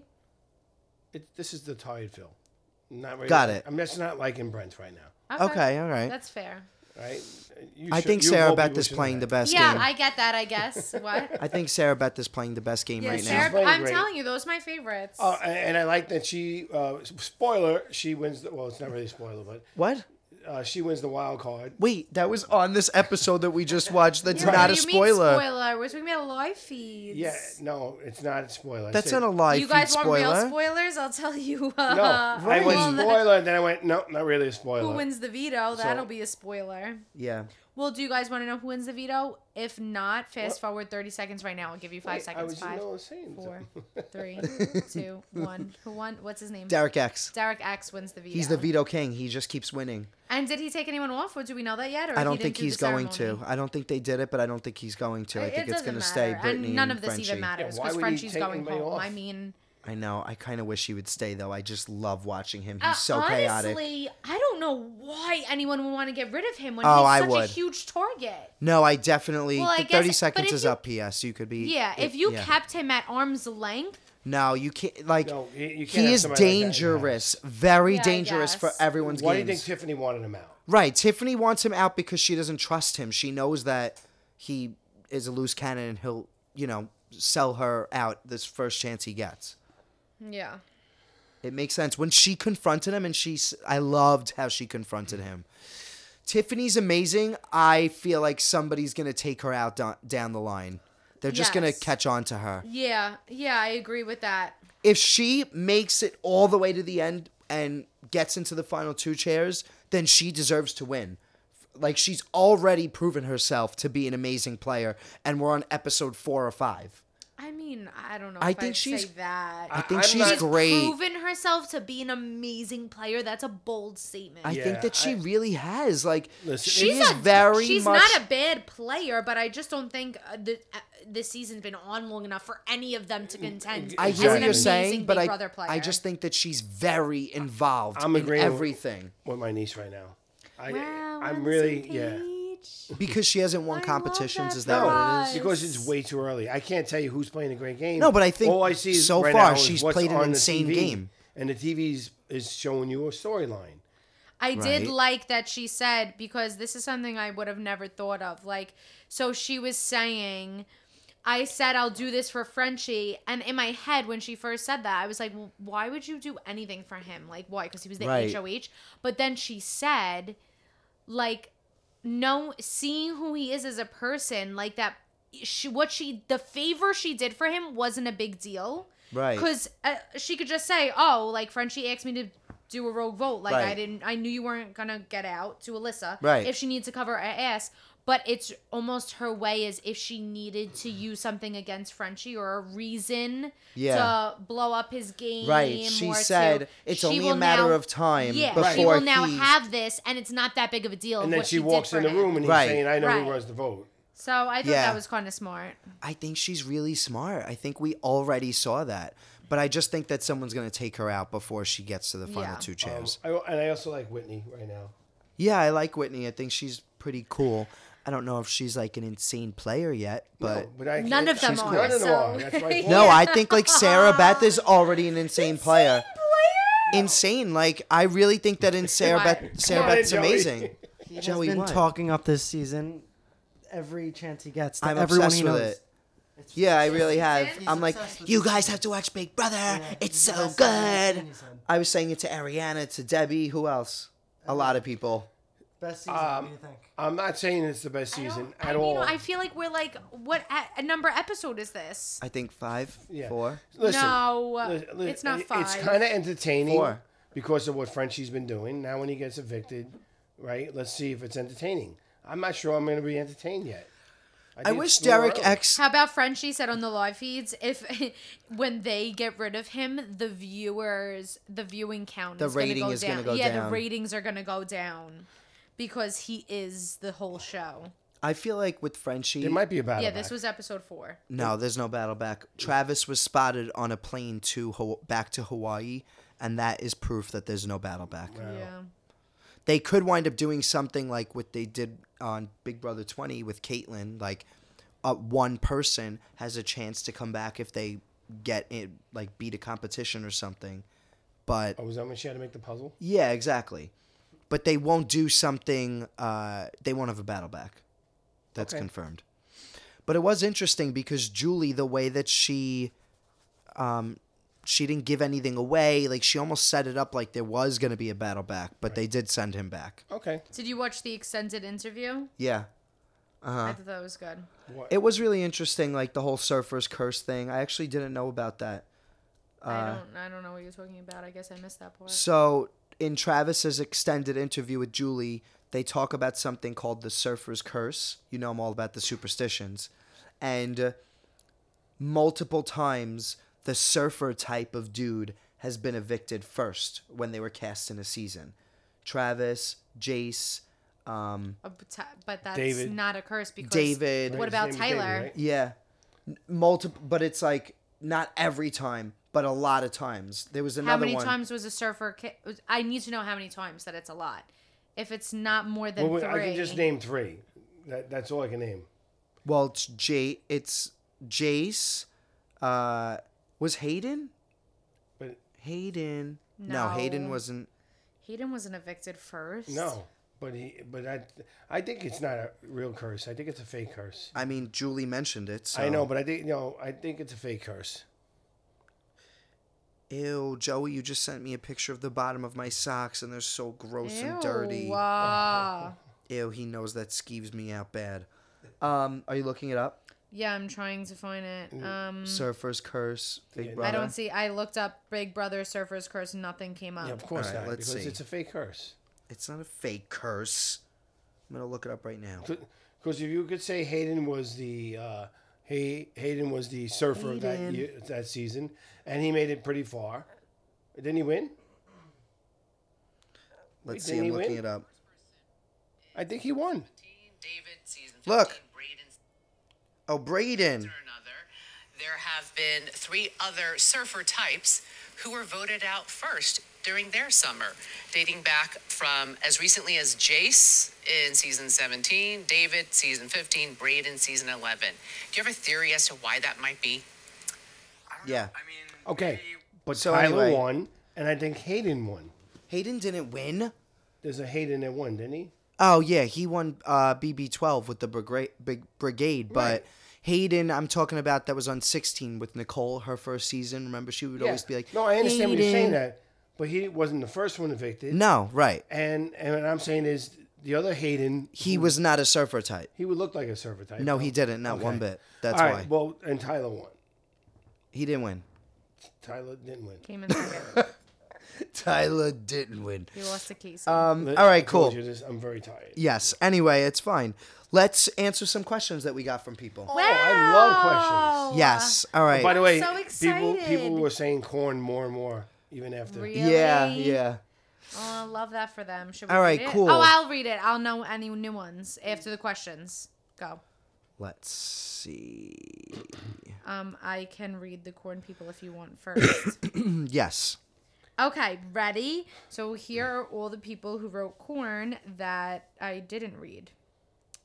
Speaker 7: it, this is the tired Phil. Not really,
Speaker 5: Got it.
Speaker 7: I'm just not liking Brent right now.
Speaker 5: Okay, all right.
Speaker 6: That's fair.
Speaker 7: Right? You
Speaker 5: I
Speaker 7: should-
Speaker 5: think
Speaker 7: you
Speaker 5: Sarah
Speaker 7: will be
Speaker 5: Beth is
Speaker 7: wishing
Speaker 5: playing
Speaker 7: that.
Speaker 5: the best
Speaker 6: Yeah,
Speaker 5: game.
Speaker 6: I get that, I guess. What?
Speaker 5: I think Sarah Beth is playing the best game
Speaker 6: Yeah,
Speaker 5: right
Speaker 6: Sarah,
Speaker 5: now.
Speaker 7: playing
Speaker 6: I'm
Speaker 7: great.
Speaker 6: telling you, those are my favorites.
Speaker 7: Oh, and, and I like that she. Uh, spoiler: she wins. The, well, it's not really a spoiler, but
Speaker 5: What?
Speaker 7: uh, she wins the wild card.
Speaker 5: Wait, that was on this episode that we just watched. That's
Speaker 6: Yeah,
Speaker 5: not a
Speaker 6: what do you mean
Speaker 5: spoiler.
Speaker 6: spoiler. We're talking about live feeds.
Speaker 7: Yeah, no, it's not a spoiler. I
Speaker 5: That's
Speaker 7: said-
Speaker 5: not a live
Speaker 6: You guys
Speaker 5: feed
Speaker 6: want
Speaker 5: spoiler.
Speaker 6: real spoilers? I'll tell you. Uh,
Speaker 7: No, I
Speaker 5: Right.
Speaker 7: went
Speaker 6: well, the-
Speaker 7: spoiler, and then I went no, not really a spoiler.
Speaker 6: Who wins the veto? That'll be a spoiler.
Speaker 5: Yeah.
Speaker 6: Well, do you guys want to know who wins the veto? If not, fast forward thirty seconds right now. I'll give you five
Speaker 7: Wait, I
Speaker 6: seconds.
Speaker 7: was,
Speaker 6: Five,
Speaker 7: you know, saying
Speaker 6: four,
Speaker 7: something.
Speaker 6: three, two, one. Who won? What's his name?
Speaker 5: Derek X.
Speaker 6: Derek X wins the veto.
Speaker 5: He's the veto king. He just keeps winning.
Speaker 6: And did he take anyone off, or do we know that yet? Or
Speaker 5: I
Speaker 6: he
Speaker 5: don't
Speaker 6: didn't
Speaker 5: think
Speaker 6: do
Speaker 5: he's
Speaker 6: the
Speaker 5: going to.
Speaker 6: ceremony?
Speaker 5: I don't think they did it, but I don't think he's going to. I
Speaker 6: It
Speaker 5: think it's
Speaker 6: doesn't
Speaker 5: going to
Speaker 6: matter.
Speaker 5: stay Brittany
Speaker 6: and none
Speaker 5: and
Speaker 6: of this
Speaker 5: Frenchie.
Speaker 6: even matters
Speaker 7: Yeah, why
Speaker 6: because
Speaker 7: would he
Speaker 6: Frenchie's
Speaker 7: take
Speaker 6: going
Speaker 7: anybody
Speaker 6: home.
Speaker 7: off?
Speaker 6: I mean,
Speaker 5: I know. I kind of wish he would stay, though. I just love watching him. He's
Speaker 6: uh,
Speaker 5: so chaotic.
Speaker 6: honestly, I don't know why anyone would want to get rid of him when
Speaker 5: Oh,
Speaker 6: he's
Speaker 5: I
Speaker 6: such
Speaker 5: would.
Speaker 6: a huge target.
Speaker 5: No, I definitely.
Speaker 6: Well, I
Speaker 5: the thirty
Speaker 6: guess- but
Speaker 5: seconds
Speaker 6: if
Speaker 5: is
Speaker 6: you-
Speaker 5: up. P S. You could be.
Speaker 6: Yeah,
Speaker 5: it-
Speaker 6: if you
Speaker 5: yeah.
Speaker 6: kept him at arm's length,
Speaker 5: No, you can't. Like
Speaker 7: No, you- you can't
Speaker 5: he
Speaker 7: have
Speaker 5: is
Speaker 7: somebody like that in your
Speaker 5: dangerous. Very
Speaker 6: Yeah, I
Speaker 5: dangerous for
Speaker 6: guess.
Speaker 5: everyone's
Speaker 7: Why do
Speaker 5: games.
Speaker 7: you think Tiffany wanted him out?
Speaker 5: Right. Tiffany wants him out because she doesn't trust him. She knows that he is a loose cannon and he'll, you know, sell her out this first chance he gets.
Speaker 6: yeah.
Speaker 5: It makes sense. When she confronted him and she's I loved how she confronted him. Tiffany's amazing. I feel like somebody's going to take her out do- down the line. They're just going to
Speaker 6: Yes.
Speaker 5: catch on to her.
Speaker 6: Yeah, yeah, I agree with that.
Speaker 5: If she makes it all the way to the end and gets into the final two chairs, then she deserves to win. Like, she's already proven herself to be an amazing player, and we're on episode four or five.
Speaker 6: I mean, I don't know.
Speaker 5: I
Speaker 6: if
Speaker 5: think
Speaker 6: I'd
Speaker 5: she's-
Speaker 6: say that.
Speaker 5: I think
Speaker 7: I'm
Speaker 5: she's
Speaker 7: not-
Speaker 6: She's
Speaker 5: great.
Speaker 6: proven herself to be an amazing player. That's a bold statement.
Speaker 5: I
Speaker 7: Yeah,
Speaker 5: think that she
Speaker 7: I-
Speaker 5: really has. Like,
Speaker 7: Listen,
Speaker 5: she
Speaker 6: she's
Speaker 5: is
Speaker 6: a,
Speaker 5: very
Speaker 6: she's
Speaker 5: much.
Speaker 6: not a bad player, but I just don't think uh, the uh, this season's been on long enough for any of them to contend.
Speaker 5: I
Speaker 6: as
Speaker 5: hear
Speaker 6: an
Speaker 5: what you're
Speaker 6: amazing
Speaker 5: saying, but
Speaker 6: Big
Speaker 5: I,
Speaker 6: Brother player.
Speaker 5: I just think that she's very involved
Speaker 7: I'm
Speaker 5: in
Speaker 7: agreeing with-
Speaker 5: everything
Speaker 7: With my niece right now. I,
Speaker 6: Wow, we're on
Speaker 7: I'm
Speaker 6: the
Speaker 7: really,
Speaker 6: same
Speaker 7: yeah.
Speaker 6: page.
Speaker 5: because she hasn't won
Speaker 6: I love
Speaker 5: competitions.
Speaker 6: that
Speaker 5: Is that
Speaker 7: No,
Speaker 5: what it
Speaker 6: vibe.
Speaker 5: is?
Speaker 7: because it's way too early. I can't tell you who's playing a great game.
Speaker 5: No, but I think
Speaker 7: all I see is
Speaker 5: so
Speaker 7: right
Speaker 5: far
Speaker 7: now is
Speaker 5: she's
Speaker 7: what's
Speaker 5: played an
Speaker 7: on the
Speaker 5: insane
Speaker 7: T V,
Speaker 5: game.
Speaker 7: and the T V's is showing you a storyline.
Speaker 6: I did
Speaker 5: Right.
Speaker 6: like that she said, because this is something I would have never thought of. Like, so she was saying, I said I'll do this for Frenchie. And in my head, when she first said that, I was like, well, why would you do anything for him? Like, why? Because he was the
Speaker 5: Right.
Speaker 6: H O H. But then she said, like, no, seeing who he is as a person, like that, she, what she, the favor she did for him wasn't a big deal.
Speaker 5: Right.
Speaker 6: Because uh, she could just say, oh, like, Frenchie asked me to do a rogue vote. Like, I
Speaker 5: Right.
Speaker 6: didn't, I knew you weren't going to get out to Alyssa.
Speaker 5: Right.
Speaker 6: If she needs to cover her ass. But it's almost her way is if she needed to use something against Frenchie or a reason
Speaker 5: Yeah.
Speaker 6: to blow up his game.
Speaker 5: Right. She
Speaker 6: or
Speaker 5: said
Speaker 6: to,
Speaker 5: it's
Speaker 6: she
Speaker 5: only a
Speaker 6: will
Speaker 5: matter
Speaker 6: now-
Speaker 5: of time
Speaker 6: Yeah,
Speaker 5: before
Speaker 6: she will now
Speaker 5: he.
Speaker 6: have this, and it's not that big of a deal.
Speaker 7: And
Speaker 6: of
Speaker 7: then
Speaker 6: what
Speaker 7: she
Speaker 6: did
Speaker 7: walks
Speaker 6: for
Speaker 7: in the
Speaker 6: him.
Speaker 7: room and he's
Speaker 5: Right.
Speaker 7: saying, I know
Speaker 6: Right.
Speaker 7: who runs the vote.
Speaker 6: So I thought
Speaker 5: Yeah.
Speaker 6: that was kind of smart.
Speaker 5: I think she's really smart. I think we already saw that. But I just think that someone's going to take her out before she gets to the final
Speaker 6: Yeah.
Speaker 5: two
Speaker 7: Um,
Speaker 5: chairs.
Speaker 7: I, and I also like Whitney right now.
Speaker 5: Yeah, I like Whitney. I think she's pretty cool. I don't know if she's like an insane player yet, but
Speaker 7: No, but I,
Speaker 6: None of them
Speaker 7: she's-
Speaker 6: are,
Speaker 7: None of them
Speaker 6: so-
Speaker 7: are. That's my point.
Speaker 5: no, I think like Sarah Beth is already an insane player.
Speaker 6: Player?
Speaker 5: Insane. Like I really think that in Sarah
Speaker 6: What?
Speaker 5: Beth, Sarah
Speaker 7: Come on,
Speaker 5: Beth's
Speaker 7: Joey.
Speaker 5: amazing.
Speaker 3: He has
Speaker 5: Joey,
Speaker 3: been
Speaker 5: what?
Speaker 3: talking up this season every chance he gets. To
Speaker 5: I'm
Speaker 3: everyone
Speaker 5: obsessed
Speaker 3: he
Speaker 5: with
Speaker 3: knows.
Speaker 5: it. Yeah, I really have.
Speaker 6: He's
Speaker 5: I'm like,
Speaker 3: obsessed with
Speaker 5: you
Speaker 3: it.
Speaker 5: guys have to watch Big Brother.
Speaker 3: Yeah,
Speaker 5: It's
Speaker 3: he's the
Speaker 5: so
Speaker 3: best thing I've
Speaker 5: good.
Speaker 3: seen, he said.
Speaker 5: I was saying it to Ariana, to Debbie. Who else? A lot of people.
Speaker 3: Best season.
Speaker 7: Um,
Speaker 3: what do you think?
Speaker 7: I'm not saying it's the best season
Speaker 6: I
Speaker 7: at
Speaker 6: mean,
Speaker 7: all.
Speaker 6: I feel like we're like, what a, a number episode is this?
Speaker 5: I think five,
Speaker 7: Yeah.
Speaker 5: four.
Speaker 7: Listen,
Speaker 6: no,
Speaker 7: li- li-
Speaker 6: it's not
Speaker 7: it-
Speaker 6: five.
Speaker 7: It's kind of entertaining
Speaker 5: Four.
Speaker 7: because of what Frenchie's been doing. Now, when he gets evicted, right? Let's see if it's entertaining. I'm not sure I'm going to be entertained yet.
Speaker 5: I
Speaker 7: think
Speaker 5: wish
Speaker 7: it's still
Speaker 5: Derek
Speaker 7: early.
Speaker 5: X.
Speaker 6: How about Frenchie said on the live feeds, if when they get rid of him, the viewers, the viewing count,
Speaker 5: The
Speaker 6: is gonna
Speaker 5: rating
Speaker 6: go
Speaker 5: is
Speaker 6: down.
Speaker 5: gonna go
Speaker 6: yeah,
Speaker 5: down.
Speaker 6: the ratings are gonna go down because he is the whole show.
Speaker 5: I feel like with Frenchie.
Speaker 7: There might be a battle.
Speaker 6: yeah, this
Speaker 7: back.
Speaker 6: was episode four.
Speaker 5: No, there's no battle back. Travis was spotted on a plane to Haw- back to Hawaii, and that is proof that there's no battle back.
Speaker 6: Yeah.
Speaker 5: They could wind up doing something like what they did on Big Brother twenty with Caitlyn. Like, uh, one person has a chance to come back if they get in, like beat a competition or something. But
Speaker 7: Oh, was that when she had to make the puzzle?
Speaker 5: yeah, exactly. But they won't do something. Uh, they won't have a battle back. That's
Speaker 7: Okay.
Speaker 5: confirmed. But it was interesting because Julie, the way that she, um, she didn't give anything away. Like she almost set it up like there was going to be a battle back, but they did send him back.
Speaker 7: Okay.
Speaker 6: Did you watch the extended interview?
Speaker 5: Yeah.
Speaker 6: I
Speaker 5: Uh-huh.
Speaker 6: thought that was good.
Speaker 7: What?
Speaker 5: It was really interesting, like the whole surfer's curse thing. I actually didn't know about that.
Speaker 6: I
Speaker 5: Uh,
Speaker 6: don't. I don't know what you're talking about. I guess I missed that part.
Speaker 5: So in Travis's extended interview with Julie, they talk about something called the surfer's curse. You know, I'm all about the superstitions. And uh, multiple times, the surfer type of dude has been evicted first when they were cast in a season. Travis, Jace, um,
Speaker 6: Uh, but ta- but that's
Speaker 7: David.
Speaker 6: not a curse because
Speaker 5: David.
Speaker 6: What
Speaker 7: His
Speaker 6: about
Speaker 7: name is David,
Speaker 6: Tyler?
Speaker 7: right?
Speaker 5: Yeah, multiple, but it's like not every time, but a lot of times. There was another
Speaker 6: How many
Speaker 5: one.
Speaker 6: times was a surfer? Ki- I need to know how many times that it's a lot. If it's not more than
Speaker 7: Well, wait,
Speaker 6: three,
Speaker 7: I can just name three. That, that's all I can name.
Speaker 5: Well, it's Jay. It's Jace. Uh, was Hayden?
Speaker 7: But
Speaker 5: Hayden. No,
Speaker 6: No.
Speaker 5: Hayden wasn't.
Speaker 6: Hayden wasn't evicted first.
Speaker 7: no. But he. But I. I think it's not a real curse. I think it's a fake curse.
Speaker 5: I mean, Julie mentioned it. So.
Speaker 7: I know, but I think no. I think it's a fake curse.
Speaker 5: Ew, Joey, you just sent me a picture of the bottom of my socks, and they're so gross
Speaker 6: Ew,
Speaker 5: and dirty.
Speaker 6: uh,
Speaker 5: Ew, he knows that skeeves me out bad. Um, are you looking it up?
Speaker 6: yeah, I'm trying to find it. Um,
Speaker 5: Surfer's curse, Big
Speaker 7: Yeah,
Speaker 5: Brother.
Speaker 6: I don't see. I looked up Big Brother Surfer's Curse. Nothing came up.
Speaker 7: Yeah, of course
Speaker 5: All right,
Speaker 7: not.
Speaker 5: let's
Speaker 7: because
Speaker 5: see.
Speaker 7: it's a fake curse.
Speaker 5: It's not a fake curse. I'm gonna look it up right now.
Speaker 7: Because if you could say Hayden was the. Uh, Hay, Hayden was the surfer of that
Speaker 5: Hayden.
Speaker 7: year, that season, and he made it pretty far. Didn't he win?
Speaker 5: Let's
Speaker 7: Wait,
Speaker 5: see.
Speaker 7: didn't
Speaker 5: I'm
Speaker 7: he
Speaker 5: looking
Speaker 7: win?
Speaker 5: it up.
Speaker 7: I think he won.
Speaker 8: David, season
Speaker 5: Look.
Speaker 8: fifteen, Braden,
Speaker 5: Oh, Braden.
Speaker 8: or another. There have been three other surfer types who were voted out first during their summer, dating back from as recently as Jace in season seventeen, David season fifteen, Braden season eleven. Do you have a theory as to why that might be?
Speaker 5: Yeah.
Speaker 9: I mean,
Speaker 7: Okay, but
Speaker 5: So
Speaker 7: Tyler
Speaker 5: anyway-
Speaker 7: won, and I think Hayden won.
Speaker 5: Hayden didn't win.
Speaker 7: There's a Hayden that won, didn't he?
Speaker 5: Oh yeah, he won uh, B B twelve with the brigade, big brigade. But
Speaker 7: Right.
Speaker 5: Hayden, I'm talking about that was on sixteen with Nicole, her first season. Remember, she would always be like,
Speaker 7: no, I understand what you're saying
Speaker 5: "Hayden."
Speaker 7: that, but he wasn't the first one evicted.
Speaker 5: No, right.
Speaker 7: And and what I'm saying is the other Hayden,
Speaker 5: He was not a surfer type.
Speaker 7: he would look like a surfer type.
Speaker 5: No,
Speaker 7: though.
Speaker 5: he didn't. Not one
Speaker 7: Okay.
Speaker 5: bit. That's
Speaker 7: All
Speaker 5: why
Speaker 7: right, well, and Tyler won.
Speaker 5: he didn't win.
Speaker 7: Tyler didn't win.
Speaker 6: Came in second.
Speaker 5: Tyler didn't win.
Speaker 6: He lost the case.
Speaker 5: Um.
Speaker 7: Li-
Speaker 5: All right.
Speaker 7: I told
Speaker 5: Cool.
Speaker 7: you this, I'm very tired.
Speaker 5: Yes. Anyway, it's fine. Let's answer some questions that we got from people.
Speaker 7: Oh, I love questions.
Speaker 5: Yes. All right.
Speaker 7: By the way,
Speaker 6: so
Speaker 7: people
Speaker 6: excited.
Speaker 7: people were saying corn more and more even after.
Speaker 6: Really?
Speaker 5: Yeah. Yeah.
Speaker 6: Oh, I love that for them. Should we
Speaker 5: All
Speaker 6: read
Speaker 5: right,
Speaker 6: it?
Speaker 5: cool.
Speaker 6: Oh, I'll read it. I'll know any new ones after the questions. Go.
Speaker 5: Let's see.
Speaker 6: Um, I can read the corn people if you want first.
Speaker 5: Yes.
Speaker 6: Okay, ready? So here are all the people who wrote corn that I didn't read.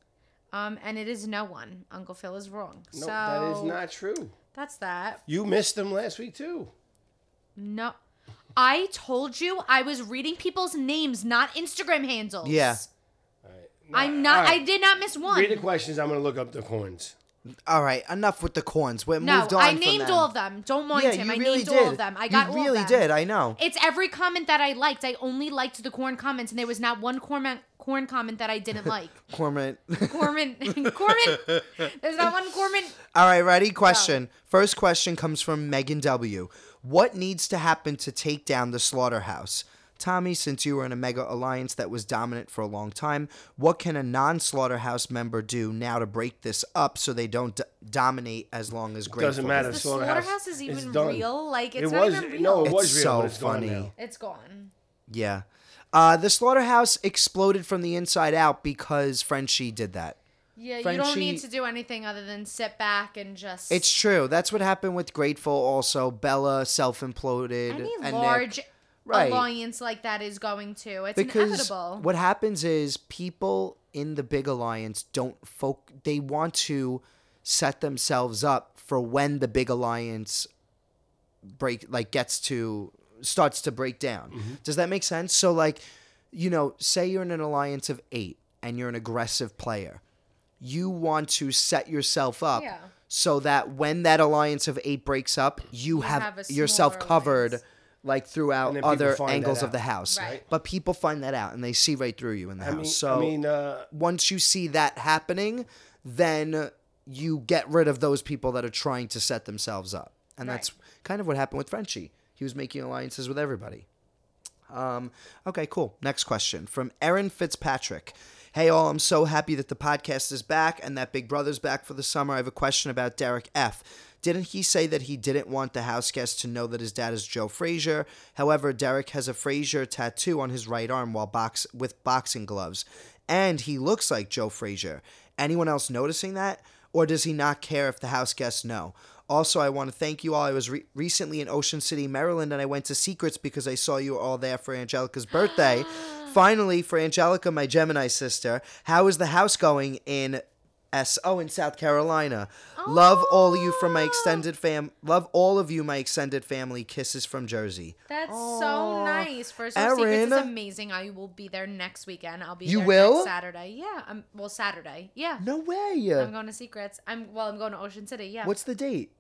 Speaker 6: Um, and it is no one. Uncle Phil is wrong.
Speaker 7: No,
Speaker 6: so
Speaker 7: that is not true.
Speaker 6: That's that.
Speaker 7: You missed them last week too.
Speaker 6: No. I told you I was reading people's names, not Instagram handles.
Speaker 5: Yeah.
Speaker 7: All right.
Speaker 6: I'm not.
Speaker 7: All right.
Speaker 6: I did not miss one.
Speaker 7: Read the questions. I'm going to look up the coins.
Speaker 5: All right, enough with the corns. We
Speaker 6: No,
Speaker 5: moved on
Speaker 6: I
Speaker 5: from
Speaker 6: named
Speaker 5: them.
Speaker 6: all of them. Don't mind
Speaker 5: Yeah,
Speaker 6: him.
Speaker 5: you
Speaker 6: I
Speaker 5: really
Speaker 6: named
Speaker 5: did.
Speaker 6: all of them. I got
Speaker 5: you
Speaker 6: all
Speaker 5: really
Speaker 6: of them.
Speaker 5: did. I know.
Speaker 6: It's every comment that I liked. I only liked the corn comments, and there was not one corn corn comment that I didn't like.
Speaker 5: Cormorant.
Speaker 6: Corman, Corman. There's not one Corman.
Speaker 5: All right, ready? Question. First question comes from Megan W. What needs to happen to take down the slaughterhouse? Tommy, since you were in a mega alliance that was dominant for a long time, what can a non-slaughterhouse member do now to break this up so they don't d- dominate as long as Grateful?
Speaker 7: Doesn't matter.
Speaker 6: The
Speaker 7: Slaughterhouse
Speaker 6: slaughterhouse is
Speaker 7: is
Speaker 6: even
Speaker 7: done.
Speaker 6: real. Like it's
Speaker 7: It
Speaker 6: not
Speaker 7: was-
Speaker 6: even real.
Speaker 7: no, it
Speaker 5: It's
Speaker 7: was real,
Speaker 5: so
Speaker 7: but it's gone
Speaker 5: funny.
Speaker 7: now.
Speaker 6: It's gone.
Speaker 5: Yeah. Uh, the slaughterhouse exploded from the inside out because Frenchie did that.
Speaker 6: Yeah, you
Speaker 5: Frenchie-
Speaker 6: don't need to do anything other than sit back and just.
Speaker 5: It's true. That's what happened with Grateful also. Bella self-imploded.
Speaker 6: any
Speaker 5: and
Speaker 6: large
Speaker 5: Nick. Right.
Speaker 6: alliance like that is going to. It's
Speaker 5: Because
Speaker 6: inevitable.
Speaker 5: what happens is people in the big alliance don't folk they want to set themselves up for when the big alliance break like gets to starts to break down.
Speaker 7: Mm-hmm.
Speaker 5: Does that make sense? So like, you know, say you're in an alliance of eight and you're an aggressive player. You want to set yourself up
Speaker 6: Yeah.
Speaker 5: so that when that alliance of eight breaks up, you, have,
Speaker 6: have a
Speaker 5: yourself
Speaker 6: smaller
Speaker 5: covered
Speaker 6: alliance.
Speaker 5: like throughout
Speaker 7: And then people
Speaker 5: other
Speaker 7: find that
Speaker 5: angles of
Speaker 7: out.
Speaker 5: the house.
Speaker 6: Right.
Speaker 5: But people find that out and they see right through you in the
Speaker 7: I
Speaker 5: house.
Speaker 7: mean,
Speaker 5: so
Speaker 7: I mean, uh,
Speaker 5: once you see that happening, then you get rid of those people that are trying to set themselves up. And that's kind of what happened with Frenchie. He was making alliances with everybody. Um, okay, cool. Next question from Erin Fitzpatrick. Hey all, I'm so happy that the podcast is back and that Big Brother's back for the summer. I have a question about Derek F. Didn't he say that he didn't want the house guests to know that his dad is Joe Frazier? However, Derek has a Frazier tattoo on his right arm while box with boxing gloves, and he looks like Joe Frazier. Anyone else noticing that? Or does he not care if the house guests know? Also, I want to thank you all. I was re- recently in Ocean City, Maryland, and I went to Secrets because I saw you all there for Angelica's birthday. Finally, for Angelica, my Gemini sister, how is the house going in S O in South Carolina? Love all of you from my extended fam. Love all of you, my extended family. Kisses from Jersey.
Speaker 6: That's so nice. First of all, Secrets is
Speaker 5: Erin.
Speaker 6: amazing. I will be there next weekend. I'll be
Speaker 5: You
Speaker 6: there
Speaker 5: will?
Speaker 6: next Saturday. Yeah. I'm, well, Saturday. Yeah.
Speaker 5: No way.
Speaker 6: I'm going to Secrets. I'm well. I'm going to Ocean City. Yeah.
Speaker 5: What's the date?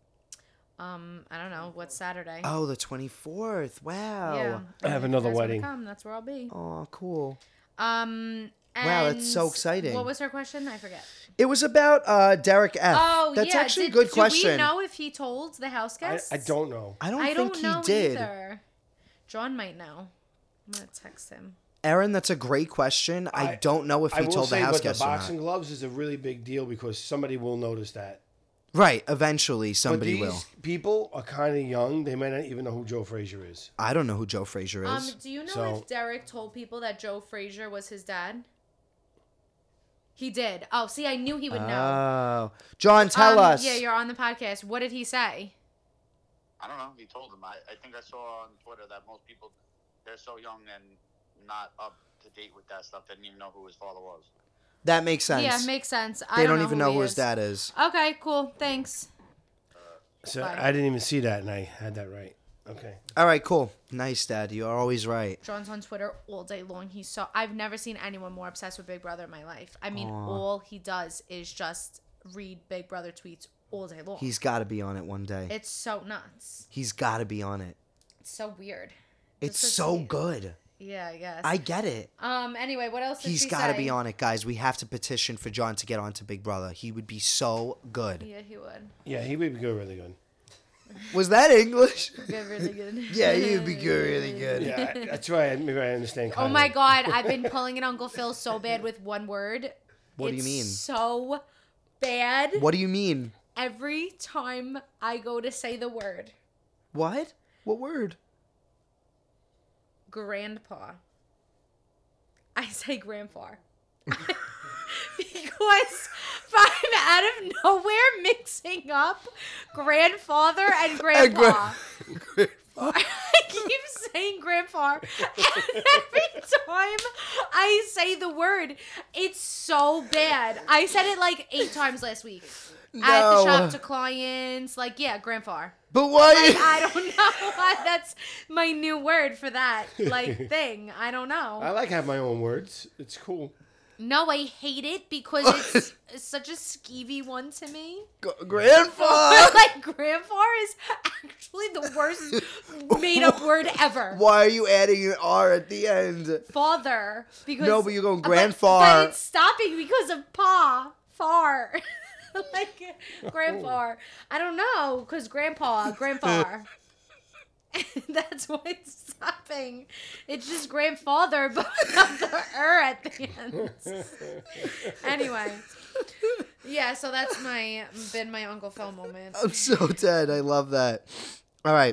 Speaker 6: um? I don't know. What's Saturday?
Speaker 5: Oh, the twenty-fourth. Wow.
Speaker 6: Yeah.
Speaker 7: I have
Speaker 6: And if
Speaker 7: another
Speaker 6: you guys wanna
Speaker 7: wedding.
Speaker 6: Come, that's where I'll be.
Speaker 5: Oh, cool.
Speaker 6: Um.
Speaker 5: Wow, that's so
Speaker 6: and
Speaker 5: exciting.
Speaker 6: What was her question? I forget.
Speaker 5: It was about uh, Derek F.
Speaker 6: Oh,
Speaker 5: That's
Speaker 6: yeah.
Speaker 5: actually
Speaker 6: Did-
Speaker 5: a good
Speaker 6: Do
Speaker 5: question.
Speaker 6: we know if he told the house
Speaker 7: I,
Speaker 6: guests?
Speaker 7: I don't know.
Speaker 5: I don't
Speaker 6: I
Speaker 5: think
Speaker 6: don't know
Speaker 5: he did.
Speaker 6: either. John might know. I'm gonna text him.
Speaker 5: Aaron, that's a great question. I,
Speaker 7: I-
Speaker 5: don't know if
Speaker 7: I
Speaker 5: he
Speaker 7: will
Speaker 5: told
Speaker 7: say,
Speaker 5: the house
Speaker 7: but the
Speaker 5: guests or
Speaker 7: boxing
Speaker 5: not.
Speaker 7: gloves is a really big deal because somebody will notice that.
Speaker 5: Right, eventually somebody
Speaker 7: but these
Speaker 5: will.
Speaker 7: people are kind of young. They might not even know who Joe Frazier is.
Speaker 5: I don't know who Joe Frazier is.
Speaker 6: Um, do you know
Speaker 7: So-
Speaker 6: if Derek told people that Joe Frazier was his dad? He did. Oh, see, I knew he would know.
Speaker 5: Oh, John, tell
Speaker 6: Um,
Speaker 5: us.
Speaker 6: Yeah, you're on the podcast. What did he say?
Speaker 9: I don't know. He told him. I, I think I saw on Twitter that most people, they're so young and not up to date with that stuff, didn't even know who his father was.
Speaker 5: That makes sense.
Speaker 6: Yeah, makes sense. I
Speaker 5: they
Speaker 6: don't,
Speaker 5: don't, even
Speaker 6: know
Speaker 5: know
Speaker 6: who
Speaker 5: who
Speaker 6: he
Speaker 5: his
Speaker 6: is.
Speaker 5: dad is.
Speaker 6: Okay, cool. Thanks.
Speaker 7: So
Speaker 6: Bye.
Speaker 7: I didn't even see that, and I had that right. Okay.
Speaker 5: All right, cool. Nice, Dad. You are always right.
Speaker 6: John's on Twitter all day long. He's so I've never seen anyone more obsessed with Big Brother in my life. I mean, all he does is just read Big Brother tweets all day long.
Speaker 5: He's got to be on it one day.
Speaker 6: It's so nuts.
Speaker 5: He's got to be on it.
Speaker 6: It's so weird.
Speaker 5: It's
Speaker 6: Just to
Speaker 5: so
Speaker 6: see-
Speaker 5: good.
Speaker 6: Yeah, I guess.
Speaker 5: I get it.
Speaker 6: um. Anyway, what else did
Speaker 5: He's
Speaker 6: she
Speaker 5: got to
Speaker 6: say?
Speaker 5: be on it, guys. We have to petition for John to get onto Big Brother. He would be so good.
Speaker 6: Yeah, he would.
Speaker 7: Yeah, he would be good, really good.
Speaker 5: Was that English?
Speaker 6: Good, really good.
Speaker 5: Yeah, he would be good, really good.
Speaker 7: Yeah, I- that's right. Maybe I understand.
Speaker 6: Oh
Speaker 7: kinda.
Speaker 6: my God, I've been pulling an Uncle Phil so bad with one word.
Speaker 5: What do you
Speaker 6: It's
Speaker 5: mean?
Speaker 6: So bad.
Speaker 5: What do you mean?
Speaker 6: Every time I go to say the word,
Speaker 5: What? What word?
Speaker 6: grandpa, I say grandpa. Because I'm out of nowhere mixing up grandfather and grandpa. I keep saying grandpa, and every time I say the word. It's so bad. I said it like eight times last week.
Speaker 5: No.
Speaker 6: At the shop to clients. Like, yeah, grandfather.
Speaker 5: But why?
Speaker 6: Like, I don't know why that's my new word for that, like, thing. I don't know.
Speaker 7: I like having my own words. It's cool.
Speaker 6: No, I hate it because it's, it's such a skeevy one to me.
Speaker 5: G- grandpa.
Speaker 6: Like, grandfather is actually the worst made-up word ever.
Speaker 5: Why are you adding an R at the end?
Speaker 6: Father. Because,
Speaker 5: No, but you're going
Speaker 6: but-
Speaker 5: grandfar.
Speaker 6: But it's stopping because of pa. Far. Like, grandpa. I don't know, because grandpa, grandpa. That's why it's stopping. It's just grandfather, but without the er at the end. Anyway. Yeah, so that's my, been my Uncle Phil moment.
Speaker 5: I'm so dead. I love that. All right.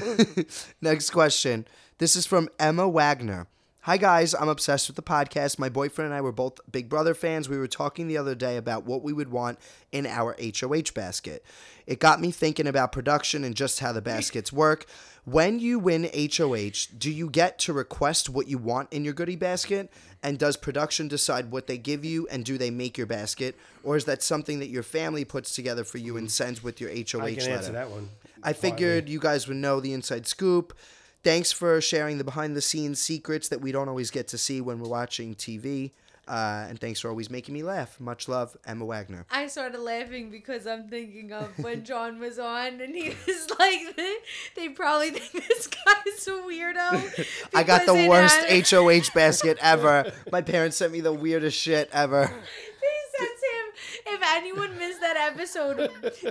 Speaker 5: Next question. This is from Emma Wagner. Hi, guys. I'm obsessed with the podcast. My boyfriend and I were both Big Brother fans. We were talking the other day about what we would want in our H O H basket. It got me thinking about production and just how the baskets work. When you win H O H, do you get to request what you want in your goodie basket? And does production decide what they give you, and do they make your basket? Or is that something that your family puts together for you and sends with your H O H
Speaker 7: I can
Speaker 5: letter?
Speaker 7: answer that one.
Speaker 5: I figured you guys would know the inside scoop. Thanks for sharing the behind-the-scenes secrets that we don't always get to see when we're watching T V. Uh, and thanks for always making me laugh. Much love, Emma Wagner.
Speaker 6: I started laughing because I'm thinking of when John was on and he was like, they probably think this guy's a weirdo.
Speaker 5: I got
Speaker 6: because
Speaker 5: the
Speaker 6: it
Speaker 5: worst
Speaker 6: had-
Speaker 5: H O H basket ever. My parents sent me the weirdest shit ever.
Speaker 6: They sent him, if anyone missed that episode, they,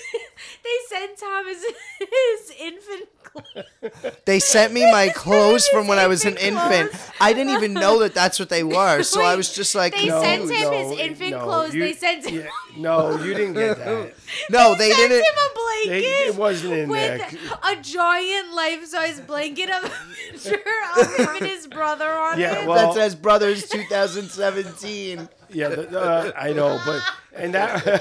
Speaker 6: they sent Tom his, his infant clothes.
Speaker 5: They sent me my clothes from when I was an
Speaker 6: infant
Speaker 5: infant.
Speaker 6: clothes.
Speaker 5: I didn't even know that that's what they were. So I was just like,
Speaker 6: They
Speaker 5: no.
Speaker 6: sent him
Speaker 7: no,
Speaker 6: his infant
Speaker 7: no,
Speaker 6: clothes.
Speaker 7: you-
Speaker 6: They sent him,
Speaker 7: Yeah, no, you didn't get that.
Speaker 5: No, they
Speaker 6: sent
Speaker 5: didn't.
Speaker 6: him a blanket.
Speaker 7: They- it wasn't in
Speaker 6: with
Speaker 7: there.
Speaker 6: a giant life-size blanket of a picture of him and his brother on
Speaker 7: Yeah,
Speaker 6: it.
Speaker 7: well-
Speaker 5: That says Brothers twenty seventeen.
Speaker 7: Yeah, the, uh, I know, but and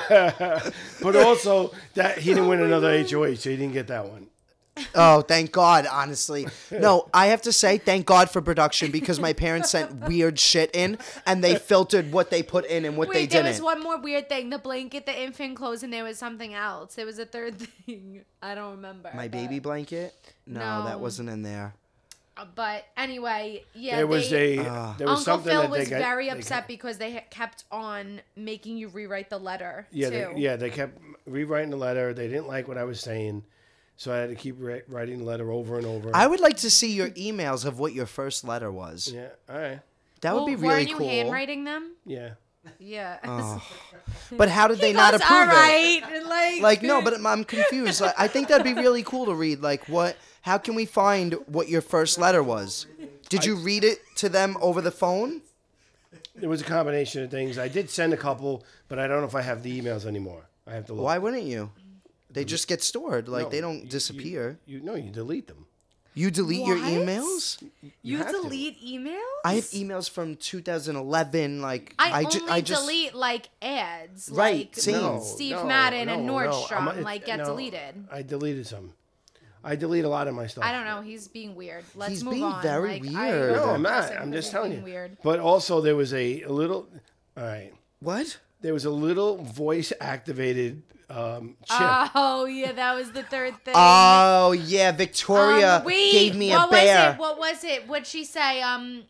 Speaker 7: that, but also that he didn't win another H O H, so he didn't get that one.
Speaker 5: Oh, thank God, honestly. No, I have to say, thank God for production because my parents sent weird shit in and they filtered what they put in and what
Speaker 6: Wait,
Speaker 5: they
Speaker 6: there
Speaker 5: didn't.
Speaker 6: was one more weird thing. The blanket, the infant clothes, and there was something else. There was a third thing. I don't remember.
Speaker 5: My
Speaker 6: but-
Speaker 5: baby blanket? No,
Speaker 6: No.
Speaker 5: that wasn't in there.
Speaker 6: Uh, But anyway, yeah.
Speaker 7: There was
Speaker 6: they,
Speaker 7: a
Speaker 5: Ah.
Speaker 7: there was
Speaker 6: Uncle
Speaker 7: something
Speaker 6: Phil
Speaker 7: that they
Speaker 6: was
Speaker 7: got,
Speaker 6: very
Speaker 7: they
Speaker 6: upset
Speaker 7: kept-
Speaker 6: because they ha- kept on making you rewrite the letter,
Speaker 7: Yeah,
Speaker 6: too.
Speaker 7: they, yeah, they kept rewriting the letter. They didn't like what I was saying, so I had to keep ri- writing the letter over and over.
Speaker 5: I would like to see your emails of what your first letter was.
Speaker 7: yeah, all right,
Speaker 5: That would
Speaker 6: Well,
Speaker 5: be really
Speaker 6: weren't you
Speaker 5: cool.
Speaker 6: handwriting them?
Speaker 7: yeah.
Speaker 6: Yeah.
Speaker 5: Oh. But how did they
Speaker 6: He
Speaker 5: not
Speaker 6: goes,
Speaker 5: approve
Speaker 6: all
Speaker 5: it?
Speaker 6: right. Like,
Speaker 5: Like, no, but I'm- I'm confused. Like, I think that'd be really cool to read. Like, what? How can we find what your first letter was? Did you read it to them over the phone?
Speaker 7: There was a combination of things. I did send a couple, but I don't know if I have the emails anymore. I have to look.
Speaker 5: Why wouldn't you? They just get stored. Like,
Speaker 7: No,
Speaker 5: they don't
Speaker 7: you-
Speaker 5: disappear.
Speaker 7: You, you no, you delete them.
Speaker 5: You delete your
Speaker 6: What?
Speaker 5: emails?
Speaker 6: You,
Speaker 7: have to.
Speaker 6: delete emails?
Speaker 5: I have emails from two thousand eleven. Like,
Speaker 6: I,
Speaker 5: I,
Speaker 6: only
Speaker 5: ju- I just
Speaker 6: delete like ads,
Speaker 5: Right,
Speaker 6: like
Speaker 5: same.
Speaker 7: No,
Speaker 6: Steve
Speaker 7: no,
Speaker 6: Madden and
Speaker 7: no, no.
Speaker 6: Nordstrom,
Speaker 7: I'm- it-
Speaker 6: like get
Speaker 7: no,
Speaker 6: deleted.
Speaker 7: I deleted some. I delete a lot of my stuff.
Speaker 6: I don't know. He's being weird. Let's
Speaker 5: He's
Speaker 6: move
Speaker 5: being
Speaker 6: on.
Speaker 5: very
Speaker 6: like,
Speaker 5: weird.
Speaker 6: I,
Speaker 7: No, I'm
Speaker 6: press
Speaker 7: not.
Speaker 6: him
Speaker 7: I'm
Speaker 6: 'cause
Speaker 7: just
Speaker 6: he's
Speaker 7: telling
Speaker 6: being
Speaker 7: you.
Speaker 6: Weird.
Speaker 7: But also there was a, a little. All right.
Speaker 5: what?
Speaker 7: There was a little voice activated um, chip.
Speaker 6: Oh yeah, that was the third thing.
Speaker 5: Oh yeah, Victoria
Speaker 6: Um, wait,
Speaker 5: gave me a
Speaker 6: what
Speaker 5: bear.
Speaker 6: was it? What was it? What'd she say? Um,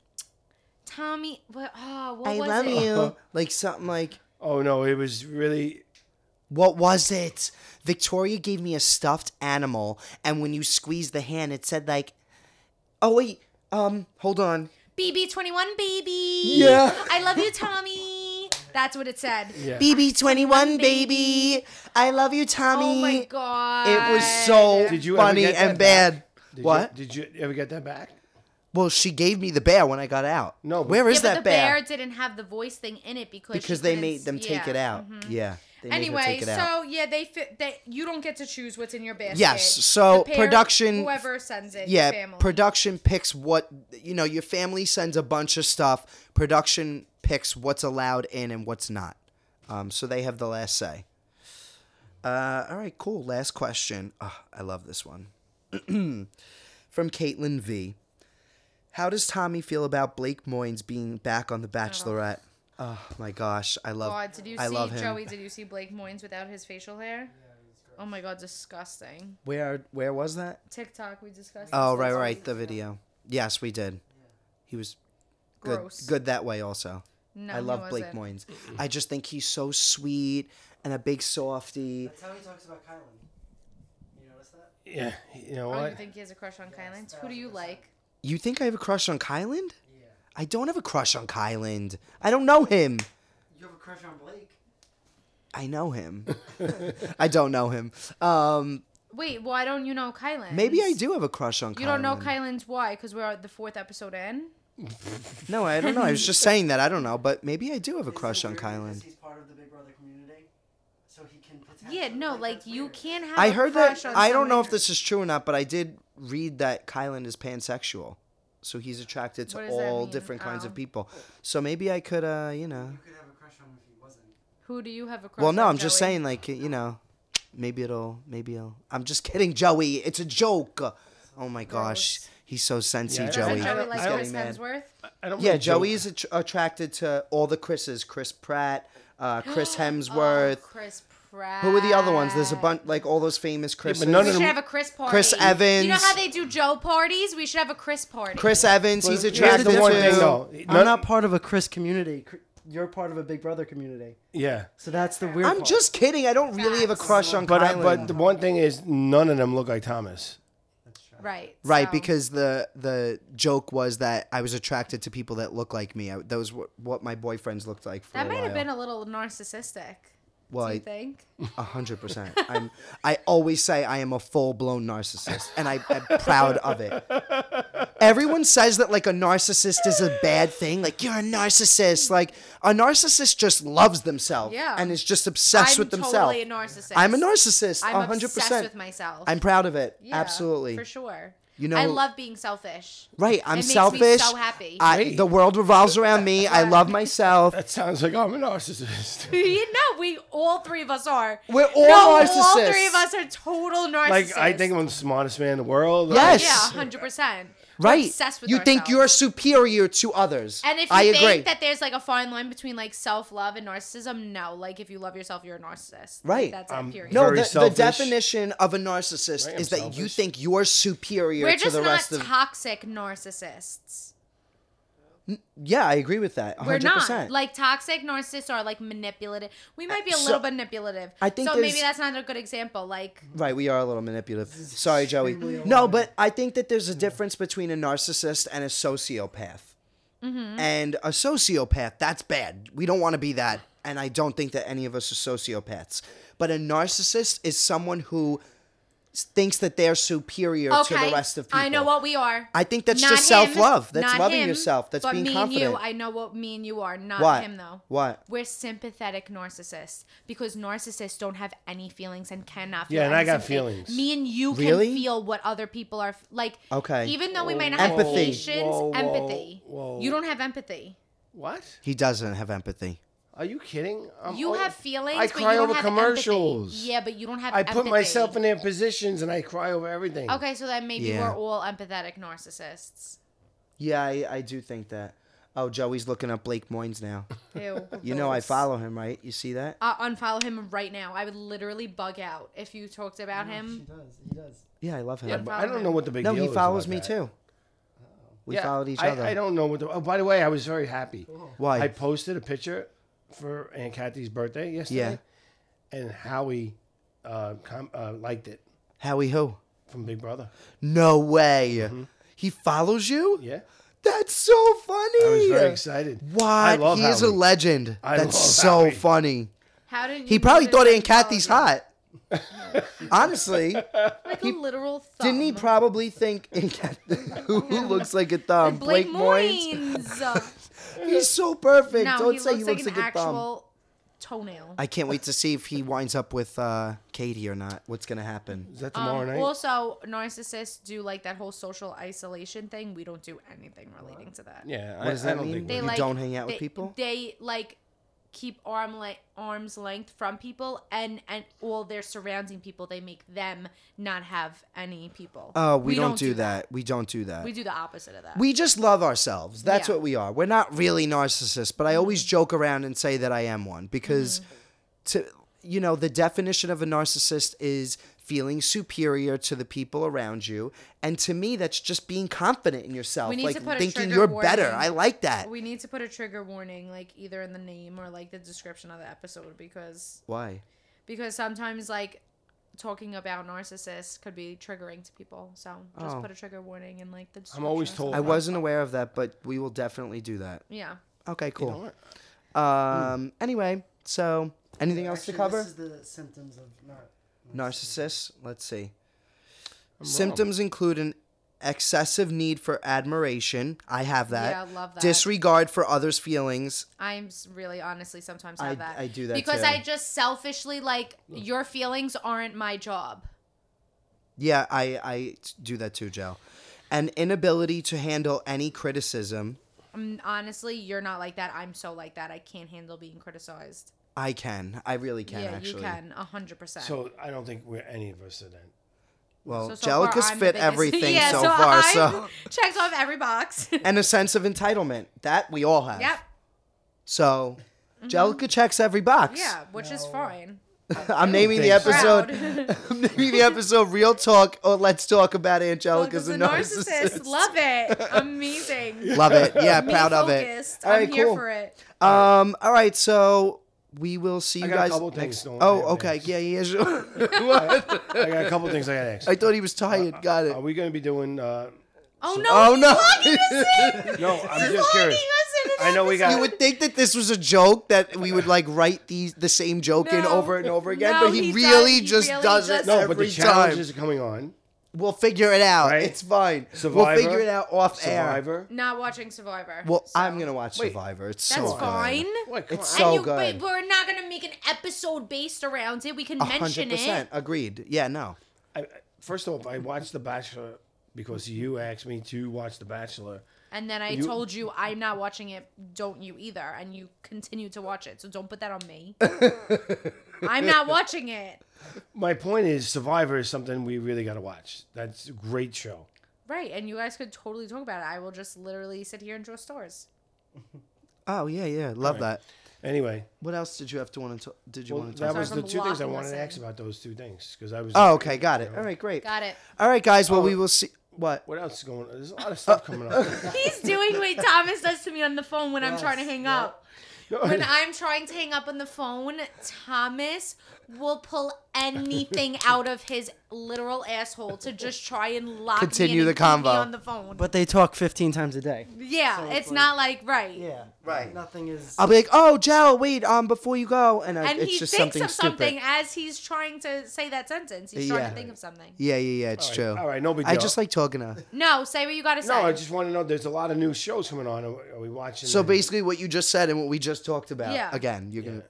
Speaker 6: Tommy. What? Oh, what
Speaker 5: I
Speaker 6: was
Speaker 5: love
Speaker 6: it?
Speaker 5: you. Like something like.
Speaker 7: oh no, it was really.
Speaker 5: What was it? Victoria gave me a stuffed animal, and when you squeezed the hand, it said like, "Oh wait, um, hold on."
Speaker 6: B B twenty-one, baby.
Speaker 5: Yeah.
Speaker 6: I love you, Tommy. That's what it said.
Speaker 7: Yeah.
Speaker 5: B B twenty-one, baby. I love you, Tommy.
Speaker 6: Oh my god.
Speaker 5: It was so
Speaker 7: Did you ever
Speaker 5: funny
Speaker 7: get that
Speaker 5: and bad.
Speaker 7: back? Did
Speaker 5: What?
Speaker 7: You, did you ever get that back?
Speaker 5: Well, she gave me the bear when I got out.
Speaker 7: No, but-
Speaker 5: where is
Speaker 6: yeah, but
Speaker 5: that
Speaker 6: the bear?
Speaker 5: bear?
Speaker 6: didn't have the voice thing in it because
Speaker 5: Because
Speaker 6: she
Speaker 5: they
Speaker 6: couldn't
Speaker 5: made
Speaker 6: s-
Speaker 5: them take
Speaker 6: yeah,
Speaker 5: it out.
Speaker 6: mhm.
Speaker 5: Yeah. They made her
Speaker 6: Anyway,
Speaker 5: take it out.
Speaker 6: so yeah, they fit. They you don't get to choose what's in your basket.
Speaker 5: Yes, so
Speaker 6: The pair-
Speaker 5: production-
Speaker 6: whoever sends it,
Speaker 5: Yeah,
Speaker 6: your family.
Speaker 5: production picks what, you know, your family sends a bunch of stuff. Production picks what's allowed in and what's not. Um, so they have the last say. Uh, all right, cool. Last question. Oh, I love this one. From Caitlin V. How does Tommy feel about Blake Moynes being back on The Bachelorette? Oh, my gosh, I love.
Speaker 6: God, did you
Speaker 5: I
Speaker 6: see
Speaker 5: love him.
Speaker 6: Joey? Did you see Blake Moynes without his facial hair? Oh my God, disgusting.
Speaker 5: Where where was that?
Speaker 6: TikTok, we discussed.
Speaker 5: Oh
Speaker 6: this
Speaker 5: right
Speaker 6: last
Speaker 5: right
Speaker 6: week.
Speaker 5: the video. Yes, we did. He was good
Speaker 6: Gross.
Speaker 5: good that way also.
Speaker 6: No,
Speaker 5: I
Speaker 6: he
Speaker 5: love Blake
Speaker 6: wasn't.
Speaker 5: Moynes. I just think he's so sweet and a big softy.
Speaker 3: That's how he talks about Kylan. You notice that?
Speaker 7: Yeah, you know
Speaker 6: Oh, you
Speaker 7: what?
Speaker 6: think he has a crush on Kylan? Who do you like?
Speaker 5: You think I have a crush on Kyland?
Speaker 3: Yeah.
Speaker 5: I don't have a crush on Kyland. I don't know him.
Speaker 3: You have a crush on Blake.
Speaker 5: I know him. I don't know him. Um,
Speaker 6: Wait, why don't you know Kylan?
Speaker 5: maybe I do have a crush on Kyland.
Speaker 6: You don't know Kylan's why? Because we're at the fourth episode in.
Speaker 5: No, I don't know. I was just saying that. I don't know, but maybe I do have a crush on Kylan.
Speaker 3: He's part of the Big Brother community, so he can potentially.
Speaker 6: Yeah, no, like
Speaker 3: that's
Speaker 6: you
Speaker 3: weird.
Speaker 6: can't have.
Speaker 5: I
Speaker 6: a
Speaker 5: heard
Speaker 6: crush
Speaker 5: that.
Speaker 6: on
Speaker 5: I don't know
Speaker 6: someone-
Speaker 5: if this is true or not, but I did read that Kylan is pansexual, so he's attracted to
Speaker 6: What does that
Speaker 5: all
Speaker 6: mean?
Speaker 5: different kinds
Speaker 6: Oh.
Speaker 5: of people. So maybe I could, uh, you know.
Speaker 3: You could have a crush on him if he wasn't.
Speaker 6: Who do you have a crush
Speaker 5: Well,
Speaker 6: on?
Speaker 5: no, I'm just
Speaker 6: Joey?
Speaker 5: saying, like, you know, maybe it'll, maybe it'll. I'm just kidding, Joey. It's a joke. Oh my gosh,
Speaker 6: Gross.
Speaker 5: he's so sensy,
Speaker 7: Yeah, I-
Speaker 6: Doesn't
Speaker 5: Joey.
Speaker 7: I
Speaker 6: Joey
Speaker 7: don't-
Speaker 6: like
Speaker 7: I don't-
Speaker 6: Chris
Speaker 5: mad.
Speaker 6: Hemsworth?
Speaker 7: I don't
Speaker 5: Yeah,
Speaker 7: make
Speaker 5: Joey
Speaker 7: jokes.
Speaker 5: is att- attracted to all the Chris's. Chris Pratt, uh, Chris
Speaker 6: Oh,
Speaker 5: Hemsworth.
Speaker 6: Chris Pratt.
Speaker 5: Who are the other ones? There's a bunch, like all those famous Chris's.
Speaker 7: but none
Speaker 6: We
Speaker 7: of
Speaker 6: should
Speaker 7: them-
Speaker 6: have a Chris party.
Speaker 5: Chris Evans.
Speaker 6: You know how they do Joe parties? We should have a Chris party.
Speaker 5: Chris Evans, he's
Speaker 7: Here's
Speaker 5: attracted
Speaker 7: the one
Speaker 5: to.
Speaker 7: thing, though.
Speaker 3: I'm
Speaker 7: None-
Speaker 3: not part of a Chris community. Cr- You're part of a Big Brother community,
Speaker 7: Yeah.
Speaker 3: so that's the weird.
Speaker 5: I'm
Speaker 3: part.
Speaker 5: just kidding. I don't really have a
Speaker 6: Facts.
Speaker 5: crush on
Speaker 7: But uh,
Speaker 5: Kylan.
Speaker 7: but the one thing is, none of them look like Thomas.
Speaker 6: Right.
Speaker 5: Right,
Speaker 6: so-
Speaker 5: because the the joke was that I was attracted to people that look like me. I, that was what, what my boyfriends looked like for
Speaker 6: that
Speaker 5: a
Speaker 6: might
Speaker 5: while.
Speaker 6: have been a little narcissistic.
Speaker 5: well,
Speaker 6: do you
Speaker 5: I-
Speaker 6: think?
Speaker 5: A hundred percent. I'm. I always say I am a full blown narcissist, and I, I'm proud of it. Everyone says that like a narcissist is a bad thing. Like you're a narcissist. Like a narcissist just loves themselves
Speaker 6: Yeah.
Speaker 5: and is just obsessed
Speaker 6: I'm
Speaker 5: with themselves.
Speaker 6: totally a narcissist.
Speaker 5: I'm a narcissist.
Speaker 6: I'm
Speaker 5: A hundred
Speaker 6: obsessed
Speaker 5: percent.
Speaker 6: with myself.
Speaker 5: I'm proud of it.
Speaker 6: Yeah,
Speaker 5: Absolutely.
Speaker 6: for sure.
Speaker 5: You know-
Speaker 6: I love being selfish.
Speaker 5: Right. I'm
Speaker 6: it makes
Speaker 5: selfish.
Speaker 6: Me so happy.
Speaker 5: I, the world revolves around me. I love myself.
Speaker 7: That sounds like I'm a narcissist.
Speaker 6: you know, we all three of us are.
Speaker 5: We're all
Speaker 6: no, all
Speaker 5: narcissists.
Speaker 6: three of us are total narcissists.
Speaker 7: Like I think I'm the smartest man in the world.
Speaker 5: Yes.
Speaker 6: Yeah, hundred percent.
Speaker 5: Right.
Speaker 6: Obsessed with
Speaker 5: you think
Speaker 6: ourselves.
Speaker 5: you're superior to others.
Speaker 6: And if you
Speaker 5: I
Speaker 6: think
Speaker 5: agree.
Speaker 6: that there's like a fine line between like self love and narcissism, no. Like if you love yourself, you're a narcissist. Like,
Speaker 5: Right.
Speaker 6: that's it.
Speaker 7: I'm
Speaker 6: Period.
Speaker 5: No,
Speaker 7: Very
Speaker 5: the, the
Speaker 7: selfish.
Speaker 5: definition of a narcissist
Speaker 7: Right, I'm
Speaker 5: is that you
Speaker 7: selfish.
Speaker 5: think you're superior
Speaker 6: We're
Speaker 5: to
Speaker 6: just
Speaker 5: the
Speaker 6: not
Speaker 5: rest of.
Speaker 6: toxic narcissists.
Speaker 5: Yeah, I agree with that. one
Speaker 6: We're
Speaker 5: hundred
Speaker 6: not.
Speaker 5: percent.
Speaker 6: Like toxic narcissists are like manipulative. We might be a
Speaker 5: So-
Speaker 6: little bit manipulative.
Speaker 5: I think
Speaker 6: so.
Speaker 5: there's-
Speaker 6: Maybe that's not a good example. Like
Speaker 5: Right, we are a little manipulative. Sorry, Joey. No, but I think that there's a difference between a narcissist and a sociopath.
Speaker 6: Mm-hmm.
Speaker 5: And a sociopath, that's bad. We don't want to be that. And I don't think that any of us are sociopaths. But a narcissist is someone who s- thinks that they're superior
Speaker 6: okay,
Speaker 5: to the rest of people.
Speaker 6: I know what we are.
Speaker 5: I think that's
Speaker 6: Not
Speaker 5: just
Speaker 6: him,
Speaker 5: self-love. That's
Speaker 6: not
Speaker 5: loving
Speaker 6: him,
Speaker 5: yourself. That's
Speaker 6: but
Speaker 5: being
Speaker 6: me
Speaker 5: confident.
Speaker 6: And you, I know what me and you are. Not
Speaker 5: What?
Speaker 6: him though.
Speaker 5: What?
Speaker 6: We're sympathetic narcissists because narcissists don't have any feelings and cannot feel
Speaker 7: Yeah, and
Speaker 6: any
Speaker 7: I got
Speaker 6: sympathy.
Speaker 7: feelings.
Speaker 6: Me and you
Speaker 5: Really?
Speaker 6: can feel what other people are f- like.
Speaker 5: Okay.
Speaker 6: Even though we might not
Speaker 5: Empathy.
Speaker 6: have patience,
Speaker 7: Whoa, whoa,
Speaker 6: empathy.
Speaker 7: whoa.
Speaker 6: You don't have empathy.
Speaker 7: What?
Speaker 5: He doesn't have empathy.
Speaker 7: Are you kidding? I'm
Speaker 6: You
Speaker 7: al-
Speaker 6: have feelings,
Speaker 7: I
Speaker 6: but
Speaker 7: cry
Speaker 6: you don't
Speaker 7: over
Speaker 6: have
Speaker 7: commercials.
Speaker 6: empathy. Yeah, but you don't have
Speaker 7: I
Speaker 6: empathy.
Speaker 7: put myself in their positions and I cry over everything.
Speaker 6: Okay, so then maybe
Speaker 5: Yeah.
Speaker 6: we're all empathetic narcissists.
Speaker 5: Yeah, I, I do think that. Oh, Joey's looking up Blake Moynes now.
Speaker 6: Ew.
Speaker 5: You know I
Speaker 6: gross.
Speaker 5: follow him, right? You see that?
Speaker 6: Uh, unfollow him right now. I would literally bug out if you talked about
Speaker 3: She
Speaker 6: him.
Speaker 3: does. He does.
Speaker 5: Yeah, I love him.
Speaker 7: Yeah, but I don't know what the big
Speaker 5: no,
Speaker 7: deal
Speaker 5: he
Speaker 7: is
Speaker 5: follows
Speaker 7: about
Speaker 5: me
Speaker 7: that.
Speaker 5: too. We
Speaker 7: Yeah,
Speaker 5: followed each
Speaker 7: I,
Speaker 5: other.
Speaker 7: I don't know what the. Oh, by the way, I was very happy.
Speaker 5: Why?
Speaker 7: I posted a picture for Aunt Kathy's birthday yesterday, and Howie uh, com- uh, liked it
Speaker 5: Howie who?
Speaker 7: from Big Brother.
Speaker 5: No way. He follows you?
Speaker 7: Yeah,
Speaker 5: That's so funny.
Speaker 7: I was very excited.
Speaker 5: What?
Speaker 7: I love
Speaker 5: he is a
Speaker 7: Howie.
Speaker 5: legend.
Speaker 7: I
Speaker 5: That's
Speaker 7: love
Speaker 5: so
Speaker 7: Howie.
Speaker 5: funny.
Speaker 6: How did you
Speaker 5: He probably
Speaker 6: know
Speaker 5: thought
Speaker 6: that
Speaker 5: Aunt
Speaker 6: he followed
Speaker 5: Kathy's
Speaker 6: you?
Speaker 5: hot. Honestly,
Speaker 6: Like a literal thumb.
Speaker 5: didn't he probably think Aunt Kathy, who looks like a thumb?
Speaker 6: Blake,
Speaker 5: Blake Moynes.
Speaker 6: Moynes.
Speaker 5: He's so perfect.
Speaker 6: no,
Speaker 5: Don't
Speaker 6: he
Speaker 5: say
Speaker 6: looks
Speaker 5: he
Speaker 6: like
Speaker 5: looks
Speaker 6: an
Speaker 5: like, a thumb.
Speaker 6: actual toenail.
Speaker 5: I can't wait to see if he winds up with uh, Katie or not. What's gonna happen?
Speaker 7: Is that tomorrow
Speaker 6: Um,
Speaker 7: night?
Speaker 6: also, narcissists do like that whole social isolation thing. We don't do anything relating to that.
Speaker 7: yeah,
Speaker 5: What
Speaker 7: I,
Speaker 5: does
Speaker 7: I
Speaker 5: that
Speaker 7: don't
Speaker 5: mean?
Speaker 7: think
Speaker 6: They
Speaker 5: You
Speaker 7: we-
Speaker 6: like
Speaker 5: don't hang out with
Speaker 6: they-
Speaker 5: people?
Speaker 6: They like keep arm le- arm's length from people, and and all their surrounding people, they make them not have any people.
Speaker 5: Oh, we, don't, do that. We don't do that.
Speaker 6: We do the opposite of that.
Speaker 5: We just love ourselves. That's
Speaker 6: Yeah.
Speaker 5: what we are. We're not really narcissists, but I always joke around and say that I am one because, to you know, the definition of a narcissist is feeling superior to the people around you, and to me, that's just being confident in yourself,
Speaker 6: We need
Speaker 5: like
Speaker 6: to put a
Speaker 5: thinking
Speaker 6: trigger
Speaker 5: you're better.
Speaker 6: warning.
Speaker 5: I like that.
Speaker 6: We need to put a trigger warning, like either in the name or like the description of the episode, because
Speaker 5: Why?
Speaker 6: because sometimes like talking about narcissists could be triggering to people. So just
Speaker 5: Oh.
Speaker 6: put a trigger warning in like the
Speaker 7: I'm
Speaker 6: description.
Speaker 7: always
Speaker 6: or
Speaker 7: told-
Speaker 5: I
Speaker 6: something.
Speaker 5: wasn't aware of that, but we will definitely do that.
Speaker 6: Yeah.
Speaker 5: Okay,
Speaker 7: You
Speaker 5: cool.
Speaker 7: know what?
Speaker 5: Um. Anyway, so anything else
Speaker 3: Actually,
Speaker 5: to cover?
Speaker 3: This is the symptoms of nar-
Speaker 5: Narcissists. Let's see.
Speaker 7: I'm
Speaker 5: Symptoms include an excessive need for admiration. I have that.
Speaker 6: Yeah, I love that.
Speaker 5: Disregard for others' feelings.
Speaker 6: I'm s- really honestly sometimes
Speaker 5: I-
Speaker 6: have that.
Speaker 5: I do that
Speaker 6: because
Speaker 5: too.
Speaker 6: I just selfishly like your feelings aren't my job.
Speaker 5: Yeah, I, I t- do that too, Joe. An inability to handle any criticism.
Speaker 6: Um, honestly, you're not like that. I'm so like that. I can't handle being criticized.
Speaker 5: I can. I really can,
Speaker 6: yeah,
Speaker 5: actually.
Speaker 6: you can, a hundred percent.
Speaker 7: So I don't think we're any of us are then.
Speaker 5: Well,
Speaker 6: So, so far,
Speaker 5: Jellica's
Speaker 6: I'm the
Speaker 5: fit
Speaker 6: biggest-
Speaker 5: everything
Speaker 6: yeah,
Speaker 5: so,
Speaker 6: so
Speaker 5: far,
Speaker 6: I've
Speaker 5: so.
Speaker 6: checked off every box.
Speaker 5: And a sense of entitlement. That we all have.
Speaker 6: Yep.
Speaker 5: So, Jellica checks every box.
Speaker 6: Yeah, which is fine.
Speaker 5: I'm naming the
Speaker 7: think so.
Speaker 5: episode.
Speaker 6: Proud.
Speaker 5: I'm naming the episode "Real Talk" or "Let's Talk About Angelica's
Speaker 6: Angelica's
Speaker 5: a
Speaker 6: a
Speaker 5: Narcissist."
Speaker 6: narcissist. Love it. Amazing.
Speaker 5: Love it. Yeah,
Speaker 6: Me
Speaker 5: proud of it.
Speaker 6: focused.
Speaker 5: All right,
Speaker 6: I'm here
Speaker 5: cool.
Speaker 6: for it.
Speaker 5: Um. All right. So we will see you
Speaker 7: I got a
Speaker 5: guys
Speaker 7: couple
Speaker 5: next.
Speaker 7: things, don't-
Speaker 5: Oh,
Speaker 7: I have
Speaker 5: okay.
Speaker 7: next.
Speaker 5: Yeah, yeah, sure.
Speaker 7: I got a couple things I got to ask.
Speaker 5: I thought he was tired. Got it.
Speaker 7: Are we going to be doing? Uh,
Speaker 6: Oh no.
Speaker 5: Oh
Speaker 6: he's
Speaker 5: no!
Speaker 6: logging us in.
Speaker 7: no, I'm just
Speaker 6: Logging
Speaker 7: curious.
Speaker 6: us in an
Speaker 7: I know we got.
Speaker 5: You would think that this was a joke that we would like write these the same joke in
Speaker 6: No.
Speaker 5: over and over again,
Speaker 6: No,
Speaker 5: but he,
Speaker 6: he
Speaker 5: really
Speaker 6: does- he
Speaker 5: just
Speaker 6: really
Speaker 5: does
Speaker 6: does
Speaker 5: it
Speaker 6: it.
Speaker 7: no,
Speaker 5: every
Speaker 7: but the
Speaker 5: time.
Speaker 7: challenges are coming on.
Speaker 5: We'll figure it out.
Speaker 7: Right?
Speaker 5: It's fine. We'll
Speaker 7: Survivor.
Speaker 5: figure it out off air.
Speaker 7: Survivor.
Speaker 6: Not watching Survivor.
Speaker 5: Well,
Speaker 6: so.
Speaker 5: I'm gonna watch
Speaker 7: Wait.
Speaker 5: Survivor. It's
Speaker 6: That's
Speaker 5: so good.
Speaker 6: fine.
Speaker 7: What? Come
Speaker 5: It's
Speaker 7: on.
Speaker 5: so
Speaker 6: and you,
Speaker 5: good.
Speaker 6: But we're not gonna make an episode based around it. We can
Speaker 5: A
Speaker 6: mention
Speaker 5: hundred percent
Speaker 6: it.
Speaker 5: agreed. Yeah, no.
Speaker 7: I, I- first off, I watched The Bachelor because you asked me to watch The Bachelor.
Speaker 6: And then I
Speaker 7: You-
Speaker 6: told you I'm not watching it. Don't you either? And you continue to watch it. So don't put that on me. I'm not watching it.
Speaker 7: My point is, Survivor is something we really got to watch. That's a great show.
Speaker 6: Right, and you guys could totally talk about it. I will just literally sit here and draw stars.
Speaker 5: Oh yeah, yeah. Love
Speaker 7: Right.
Speaker 5: that.
Speaker 7: Anyway,
Speaker 5: What else did you have to want to? Did you
Speaker 7: well,
Speaker 5: want to
Speaker 7: that
Speaker 5: talk?
Speaker 7: was
Speaker 6: Sorry
Speaker 7: the
Speaker 6: for
Speaker 7: two things I
Speaker 6: locking
Speaker 7: wanted
Speaker 6: us
Speaker 7: to
Speaker 6: in.
Speaker 7: ask about those two things because I was.
Speaker 5: Oh, okay, got it. All right, great.
Speaker 6: Got it.
Speaker 5: All right, guys. Well,
Speaker 7: Oh.
Speaker 5: we will see. What?
Speaker 7: What else is going on? There's a lot of stuff coming up.
Speaker 6: He's doing what Thomas does to me on the phone when I'm trying to hang up. When I'm trying to hang up on the phone, Thomas will pull anything out of his literal asshole to just try and lock
Speaker 5: Continue
Speaker 6: me in
Speaker 5: the
Speaker 6: and keep me
Speaker 5: convo.
Speaker 6: on the phone.
Speaker 3: But they talk fifteen times a day.
Speaker 6: yeah,
Speaker 3: so
Speaker 6: it's,
Speaker 3: it's like-
Speaker 6: not like right.
Speaker 3: Yeah.
Speaker 5: Right.
Speaker 3: Nothing is.
Speaker 5: I'll be like, "Oh, Joe, wait, um, before you go," and, I,
Speaker 6: And
Speaker 5: it's
Speaker 6: he
Speaker 5: just
Speaker 6: thinks
Speaker 5: something
Speaker 6: of something
Speaker 5: stupid.
Speaker 6: as he's trying to say that sentence. He's trying
Speaker 5: Yeah.
Speaker 6: to think of something.
Speaker 5: Yeah, yeah, yeah. It's
Speaker 7: All right,
Speaker 5: true.
Speaker 7: all right, no big
Speaker 5: I
Speaker 7: deal.
Speaker 5: just like talking to.
Speaker 6: No, say what you got to say.
Speaker 7: No, I just want to know. There's a lot of new shows coming on. Are, are we watching?
Speaker 5: So
Speaker 7: them?
Speaker 5: basically, what you just said and what we just talked about.
Speaker 6: Yeah.
Speaker 5: Again, you're
Speaker 7: Yeah.
Speaker 5: gonna.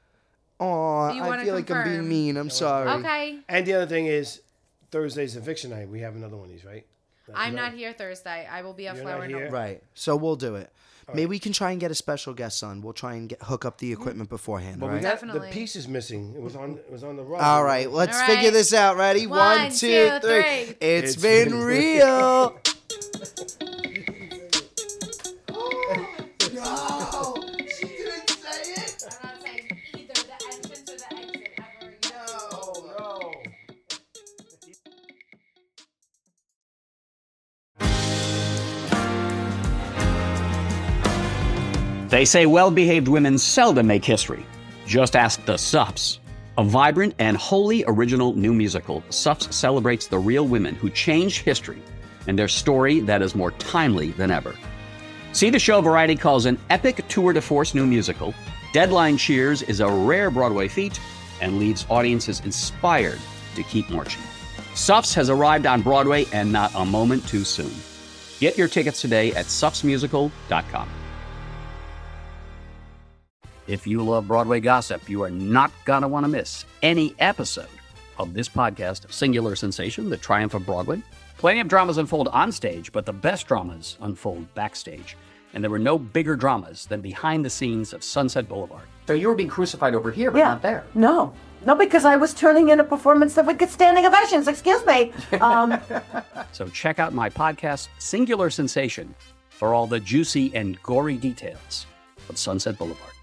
Speaker 5: Oh,
Speaker 6: You
Speaker 5: I
Speaker 6: wanna
Speaker 5: feel like I'm being
Speaker 6: confirm?
Speaker 5: mean. I'm sorry.
Speaker 6: Okay.
Speaker 7: And the other thing is, Thursday's eviction night. We have another one of these, right?
Speaker 6: I'm not here Thursday. I will be at
Speaker 7: You're
Speaker 6: Flower
Speaker 7: not
Speaker 6: Hill.
Speaker 7: here?
Speaker 5: Right. So we'll do it. Maybe we can try and get a special guest on. We'll try and get hook up the equipment beforehand.
Speaker 7: But we
Speaker 5: Right.
Speaker 7: got
Speaker 6: Definitely.
Speaker 7: the piece is missing. It was on. It was on the rug.
Speaker 5: All right. Let's
Speaker 6: All
Speaker 5: figure
Speaker 6: right.
Speaker 5: this out. Ready?
Speaker 6: One,
Speaker 5: One, two,
Speaker 6: two,
Speaker 5: three.
Speaker 6: three.
Speaker 5: It's
Speaker 7: It's
Speaker 5: been
Speaker 7: been
Speaker 5: real.
Speaker 6: I'm not saying either the entrance or the exit ever again.
Speaker 10: They say well-behaved women seldom make history. Just ask the Sups. A vibrant and wholly original new musical, Sups celebrates the real women who changed history and their story that is more timely than ever. See the show Variety calls an epic tour de force new musical. Deadline Cheers is a rare Broadway feat and leaves audiences inspired to keep marching. Sups has arrived on Broadway and not a moment too soon. Get your tickets today at sups musical dot com. If you love Broadway gossip, you are not going to want to miss any episode of this podcast, Singular Sensation, The Triumph of Broadway. Plenty of dramas unfold on stage, but the best dramas unfold backstage. And there were no bigger dramas than behind the scenes of Sunset Boulevard. So you were being crucified over here, but
Speaker 4: Yeah.
Speaker 10: not there.
Speaker 4: No. No, because I was turning in a performance that would get standing ovations. Excuse me. Um,
Speaker 10: So check out my podcast, Singular Sensation, for all the juicy and gory details of Sunset Boulevard.